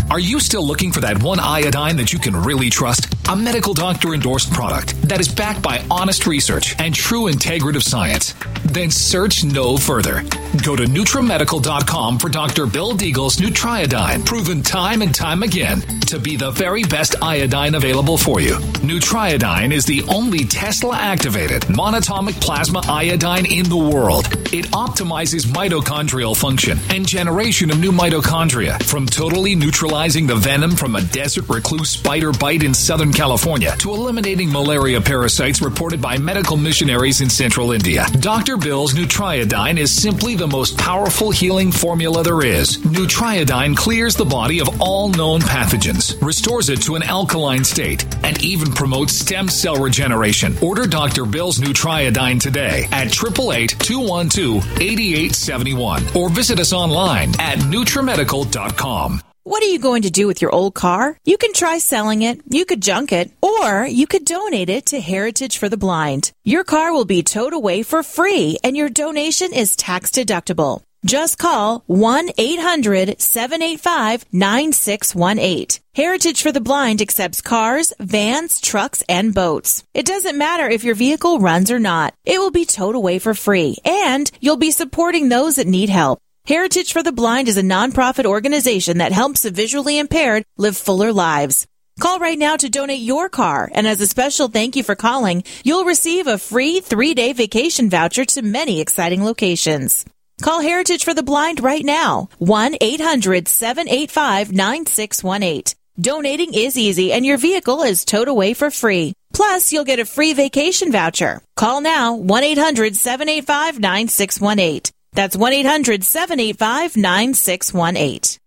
Are you still looking for that one iodine that you can really trust? A medical doctor endorsed product that is backed by honest research and true integrative science? Then search no further. Go to Nutramedical dot com for Doctor Bill Deagle's Nutriodine, proven time and time again to be the very best iodine available for you. Nutriodine is the only Tesla-activated monatomic plasma iodine in the world. It optimizes mitochondrial function and generation of new mitochondria, from totally neutralizing the venom from a desert recluse spider bite in Southern California to eliminating malaria parasites reported by medical missionaries in central India. Doctor Bill's Nutriodine is simply the most powerful healing formula there is. Nutriodine clears the body of all known pathogens, restores it to an alkaline state, and even promotes stem cell regeneration. Order Doctor Bill's Nutriodine today at eight eight eight, two one two, eight eight seven one or visit us online at Nutramedical dot com. What are you going to do with your old car? You can try selling it, you could junk it, or you could donate it to Heritage for the Blind. Your car will be towed away for free, and your donation is tax deductible. Just call one eight hundred, seven eight five, nine six one eight. Heritage for the Blind accepts cars, vans, trucks, and boats. It doesn't matter if your vehicle runs or not. It will be towed away for free, and you'll be supporting those that need help. Heritage for the Blind is a nonprofit organization that helps the visually impaired live fuller lives. Call right now to donate your car, and as a special thank you for calling, you'll receive a free three-day vacation voucher to many exciting locations. Call Heritage for the Blind right now, one eight hundred, seven eight five, nine six one eight. Donating is easy, and your vehicle is towed away for free. Plus, you'll get a free vacation voucher. Call now, one eight hundred, seven eight five, nine six one eight. That's one eight hundred, seven eight five, nine six one eight.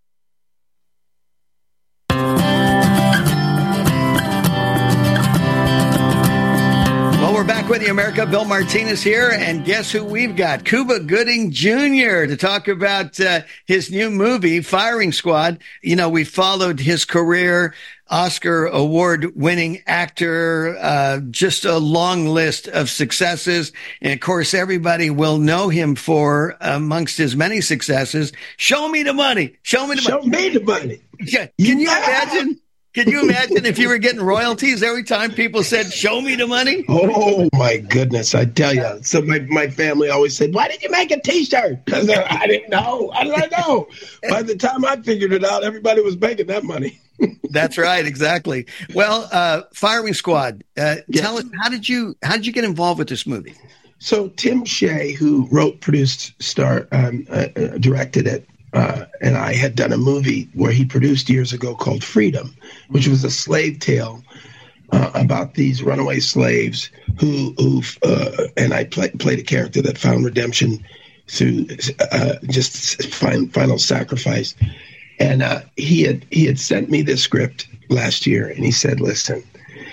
Well, we're back with you, America. Bill Martinez here, and guess who we've got? Cuba Gooding Junior to talk about uh, his new movie, Firing Squad. You know, we followed his career, Oscar award-winning actor, uh, just a long list of successes. And, of course, everybody will know him for, amongst his many successes, Show Me the Money. Show Me the Show Money. me the money. Yeah. Can you imagine? Can you imagine if you were getting royalties every time people said, show me the money? Oh, my goodness. I tell you. So my, my family always said, why did you make a T-shirt? Because I didn't know. I didn't know. By the time I figured it out, everybody was making that money. That's right. Exactly. Well, uh, Firing Squad, uh, yes. Tell us, how did you how did you get involved with this movie? So Tim Shea, who wrote, produced, star, um, uh, uh, directed it, Uh, and I had done a movie where he produced years ago called Freedom, which was a slave tale uh, about these runaway slaves who, who uh, and I play, played a character that found redemption through uh, just final, final sacrifice. And uh, he had he had sent me this script last year, and he said, "Listen,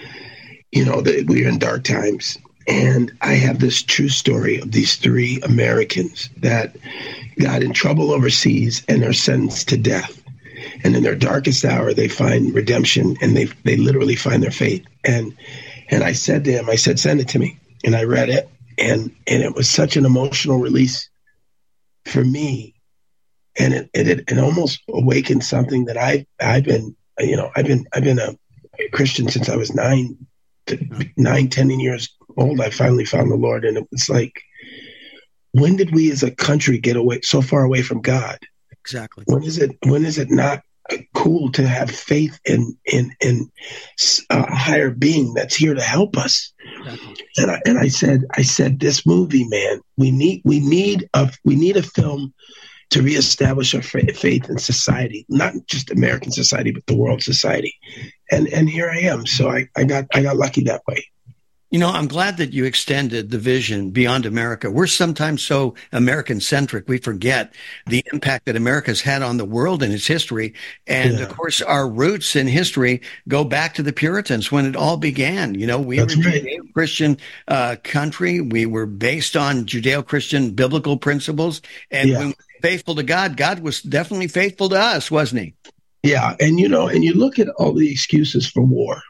you know that we're in dark times." And I have this true story of these three Americans that got in trouble overseas and are sentenced to death. And in their darkest hour, they find redemption, and they they literally find their faith. And and I said to him, I said, send it to me. And I read it, and and it was such an emotional release for me. And it it, it almost awakened something that I I've been you know I've been I've been a Christian since I was nine, to nine, ten years old. I finally found the Lord, and it was like, when did we as a country get away so far away from God? Exactly. When is it? When is it not cool to have faith in in in a higher being that's here to help us? Exactly. And I and I said, I said, this movie, man, we need we need a we need a film to reestablish our faith in society, not just American society, but the world society. And and here I am. So I, I got I got lucky that way. You know, I'm glad that you extended the vision beyond America. We're sometimes so American-centric, we forget the impact that America's had on the world in its history. And, yeah. of course, our roots in history go back to the Puritans when it all began. You know, we That's were a right. Judeo-Christian uh, country. We were based on Judeo-Christian biblical principles. And yeah. when we were faithful to God, God was definitely faithful to us, wasn't he? Yeah. And, you know, and you look at all the excuses for war.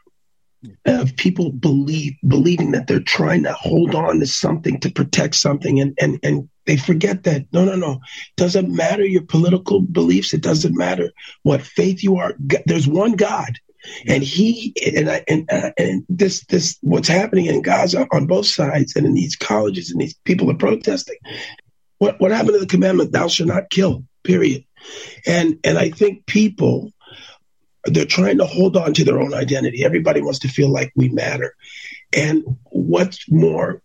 Of people believe believing that they're trying to hold on to something to protect something, and and and They forget that, no, no, no. It doesn't matter your political beliefs. It doesn't matter what faith you are. There's one God. And he, and I, and, uh, and this, this, what's happening in Gaza on both sides and in these colleges and these people are protesting. What, what happened to the commandment, thou shalt not kill, period. And, and I think people, they're trying to hold on to their own identity. Everybody wants to feel like we matter. And what's more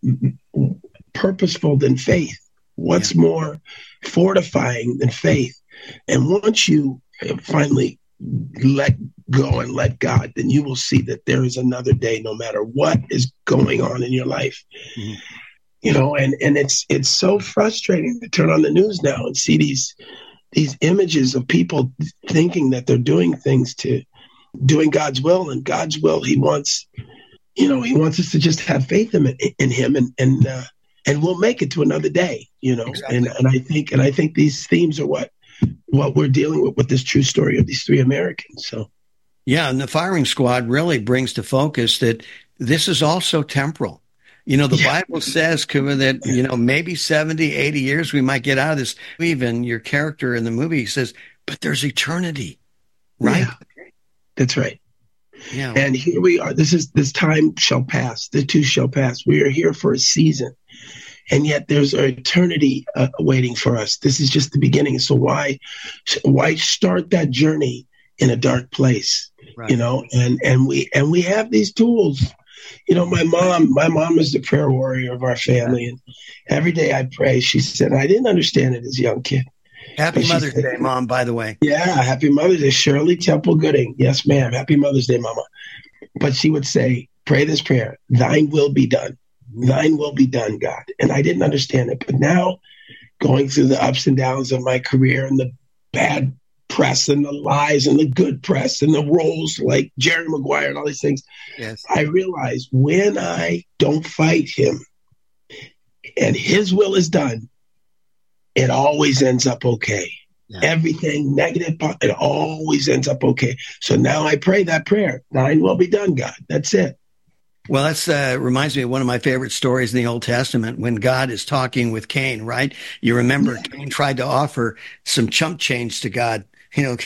purposeful than faith? What's yeah. more fortifying than faith? And once you finally let go and let God, then you will see that there is another day, no matter what is going on in your life. Mm-hmm. You know, and, and it's it's so frustrating to turn on the news now and see these these images of people thinking that they're doing things to doing God's will, and God's will, he wants, you know, he wants us to just have faith in, in him, and and uh, and we'll make it to another day, you know. Exactly. And and I think and I think these themes are what what we're dealing with with this true story of these three Americans. So, yeah, and the firing squad really brings to focus that this is also temporal. You know, the yeah. Bible says, Kuba, that, you know, maybe seventy, eighty years we might get out of this. Even your character in the movie says, but there's eternity, right? Yeah. That's right. Yeah. And here we are. This is, this time shall pass. The two shall pass. We are here for a season. And yet there's an eternity uh, waiting for us. This is just the beginning. So why, why start that journey in a dark place? Right. You know, and, and we, and we have these tools. You know, my mom, my mom is the prayer warrior of our family. And every day I pray. She said, I didn't understand it as a young kid. Happy Mother's said, Day, Mom, by the way. Yeah, happy Mother's Day. Shirley Temple Gooding. Yes, ma'am. Happy Mother's Day, Mama. But she would say, pray this prayer. Thine will be done. Thine will be done, God. And I didn't understand it. But now, going through the ups and downs of my career and the bad press and the lies and the good press and the roles like Jerry Maguire and all these things, yes. I realize when I don't fight him and his will is done, it always ends up okay. Yeah. Everything negative, it always ends up okay. So now I pray that prayer. Thine will be done, God. That's it. Well, that's uh, reminds me of one of my favorite stories in the Old Testament when God is talking with Cain, right? You remember yeah. Cain tried to offer some chump change to God. You know,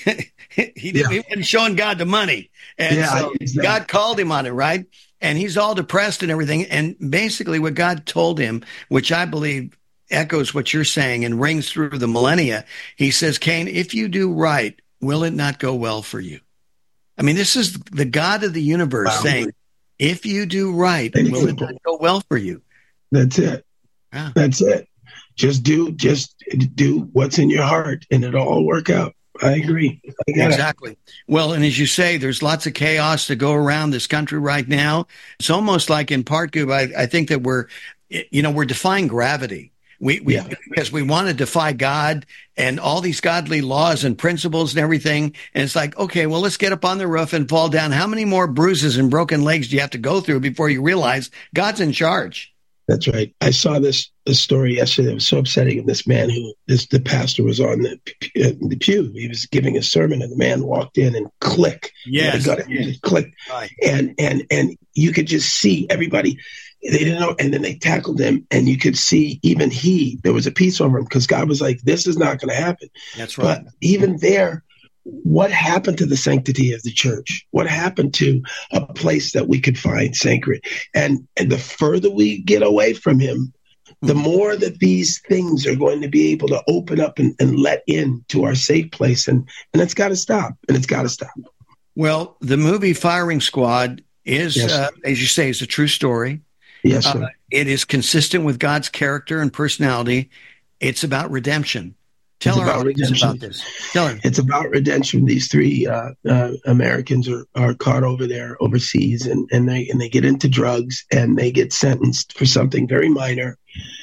he didn't, yeah. he wasn't showing God the money. And yeah, so exactly. God called him on it, right? And he's all depressed and everything. And basically what God told him, which I believe echoes what you're saying and rings through the millennia, he says, Cain, if you do right, will it not go well for you? I mean, this is the God of the universe wow. saying, if you do right, will it not go well for you? That's it. Yeah. That's it. Just do, just do what's in your heart and it'll all work out. I agree. I exactly. It. Well, and as you say, there's lots of chaos to go around this country right now. It's almost like in part, Goob, I, I think that we're, you know, we're defying gravity. We, we yeah. because we want to defy God and all these godly laws and principles and everything. And it's like, okay, well, let's get up on the roof and fall down. How many more bruises and broken legs do you have to go through before you realize God's in charge? That's right. I saw this, this story yesterday. It was so upsetting. This man who, this the pastor was on the, the pew. He was giving a sermon, and the man walked in and click. Yes, got it, yes. Just click, right. and and and you could just see everybody. They didn't know, and then they tackled him, and you could see even he. There was a peace over him because God was like, "This is not going to happen." That's right. But even there, what happened to the sanctity of the church? What happened to a place that we could find sacred? And and the further we get away from him, the more that these things are going to be able to open up and, and let in to our safe place. And, and it's got to stop. And it's got to stop. Well, the movie Firing Squad is, yes. uh, as you say, is a true story. Yes, sir. Uh, it is consistent with God's character and personality. It's about redemption. Tell it's our about audience redemption. about this. Tell her. It's about redemption. These three uh, uh, Americans are, are caught over there overseas, and, and they and they get into drugs, and they get sentenced for something very minor.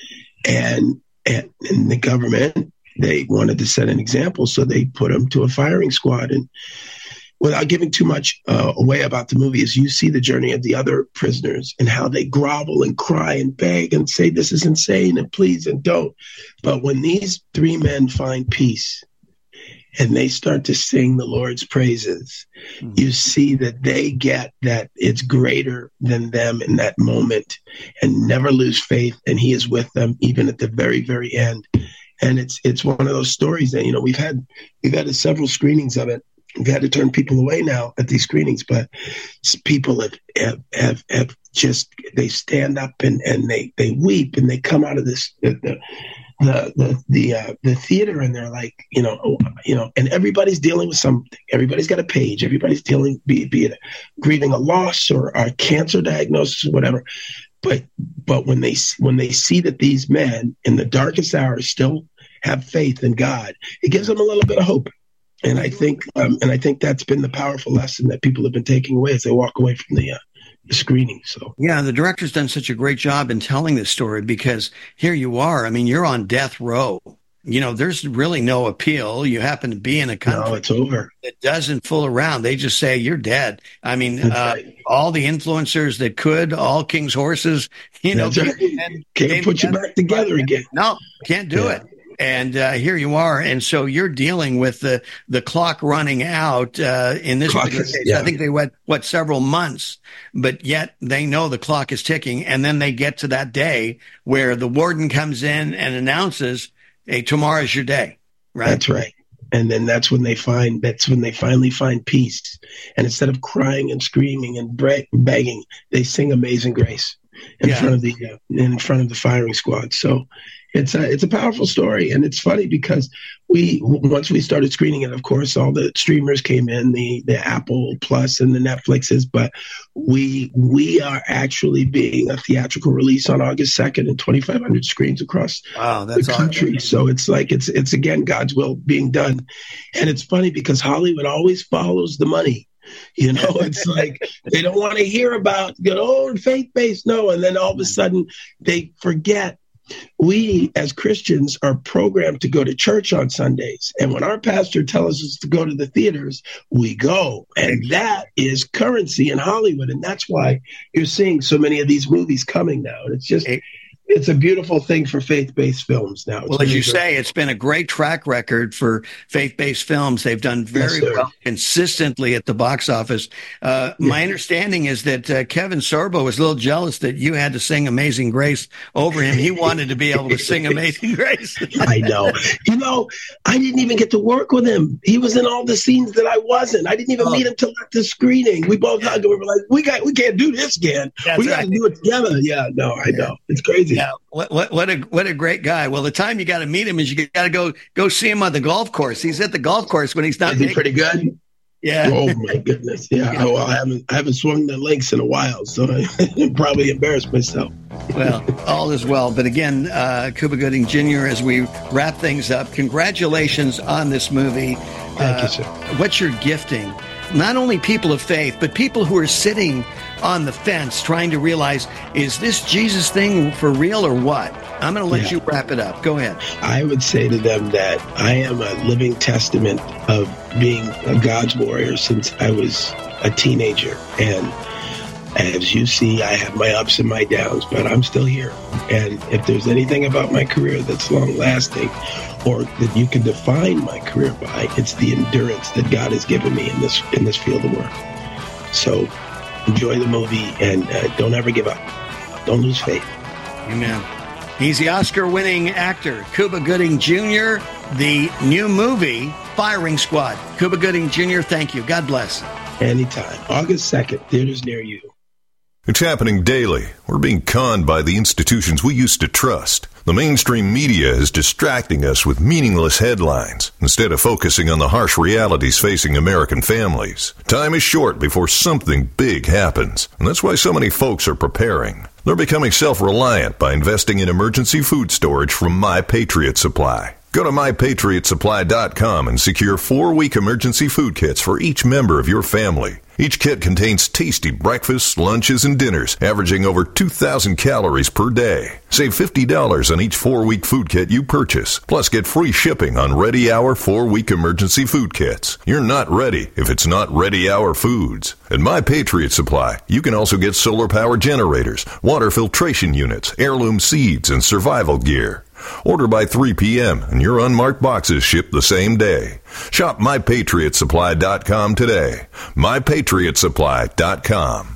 And and, and the government, they wanted to set an example, so they put them to a firing squad. And without giving too much uh, away about the movie, is you see the journey of the other prisoners and how they grovel and cry and beg and say, this is insane, and please and don't. But when these three men find peace and they start to sing the Lord's praises, mm-hmm. you see that they get that it's greater than them in that moment and never lose faith. And he is with them even at the very, very end. And it's it's one of those stories that, you know, we've had we've had several screenings of it. We've had to turn people away now at these screenings, but people have have, have, have just, they stand up and, and they, they weep and they come out of this, the, the, the, the, the, uh, the theater and they're like, you know, oh, you know, and everybody's dealing with something. Everybody's got a page. Everybody's dealing, be, be it a, grieving a loss or a cancer diagnosis or whatever. But, but when they, when they see that these men in the darkest hours still have faith in God, it gives them a little bit of hope. And I think, um, and I think that's been the powerful lesson that people have been taking away as they walk away from the, uh, the screening. So yeah, the director's done such a great job in telling this story, because here you are. I mean, you're on death row. You know, there's really no appeal. You happen to be in a country no, it's over. that doesn't fool around. They just say you're dead. I mean, uh, right. all the influencers that could, all King's horses, you know, right. and, can't put you back together again. No, can't do yeah. it. And uh, here you are. And so you're dealing with the, the clock running out uh, in this clock particular is, case. yeah. I think they went, what, several months, but yet they know the clock is ticking. And then they get to that day where the warden comes in and announces, hey, tomorrow's your day. Right. That's right. And then that's when they find, that's when they finally find peace. And instead of crying and screaming and bra- begging, they sing Amazing Grace in yeah. front of the, uh, in front of the firing squad. So, It's a, it's a powerful story, and it's funny because we once we started screening it, of course, all the streamers came in, the, the Apple Plus and the Netflixes, but we we are actually being a theatrical release on August second in twenty-five hundred screens across wow, that's the country. Awesome. So it's like it's it's again God's will being done, and it's funny because Hollywood always follows the money. You know, it's like they don't want to hear about, you know, faith-based, no, and then all of a sudden they forget. We, as Christians, are programmed to go to church on Sundays. And when our pastor tells us to go to the theaters, we go. And that is currency in Hollywood. And that's why you're seeing so many of these movies coming now. And it's just... It's a beautiful thing for faith-based films now. It's well, as really you good. say, it's been a great track record for faith-based films. They've done very yes, well consistently at the box office. Uh, yeah. My understanding is that uh, Kevin Sorbo was a little jealous that you had to sing Amazing Grace over him. He wanted to be able to sing Amazing Grace. I know. You know, I didn't even get to work with him. He was in all the scenes that I wasn't. I didn't even oh. meet him till at the screening. We both hugged and we were like, we got, we can't do this again. That's we got to right. do it together. Yeah, no, I yeah. know. It's crazy. Yeah, what what what a what a great guy. Well, the time you got to meet him is you got to go go see him on the golf course. He's at the golf course when he's not. Is he pretty good? Yeah. Oh my goodness. Yeah. yeah. Well, I haven't I haven't swung the links in a while, so I probably embarrassed myself. Well, all is well. But again, uh, Cuba Gooding Junior, as we wrap things up, congratulations on this movie. Thank uh, you, sir. What's your gifting? Not only people of faith, but people who are sitting on the fence trying to realize, is this Jesus thing for real or what? I'm going to let yeah. you wrap it up. Go ahead. I would say to them that I am a living testament of being a God's warrior since I was a teenager. And as you see, I have my ups and my downs, but I'm still here. And if there's anything about my career that's long lasting or that you can define my career by, it's the endurance that God has given me in this in this field of work. So enjoy the movie and uh, don't ever give up. Don't lose faith. Amen. He's the Oscar-winning actor, Cuba Gooding Junior The new movie, Firing Squad. Cuba Gooding Junior, thank you. God bless. Anytime. August second, theaters near you. It's happening daily. We're being conned by the institutions we used to trust. The mainstream media is distracting us with meaningless headlines instead of focusing on the harsh realities facing American families. Time is short before something big happens, and that's why so many folks are preparing. They're becoming self-reliant by investing in emergency food storage from My Patriot Supply. Go to my patriot supply dot com and secure four-week emergency food kits for each member of your family. Each kit contains tasty breakfasts, lunches, and dinners, averaging over two thousand calories per day. Save fifty dollars on each four-week food kit you purchase. Plus, get free shipping on Ready Hour four-week emergency food kits. You're not ready if it's not Ready Hour Foods. At My Patriot Supply, you can also get solar power generators, water filtration units, heirloom seeds, and survival gear. Order by three p.m. and your unmarked boxes ship the same day. Shop my patriot supply dot com today. my patriot supply dot com.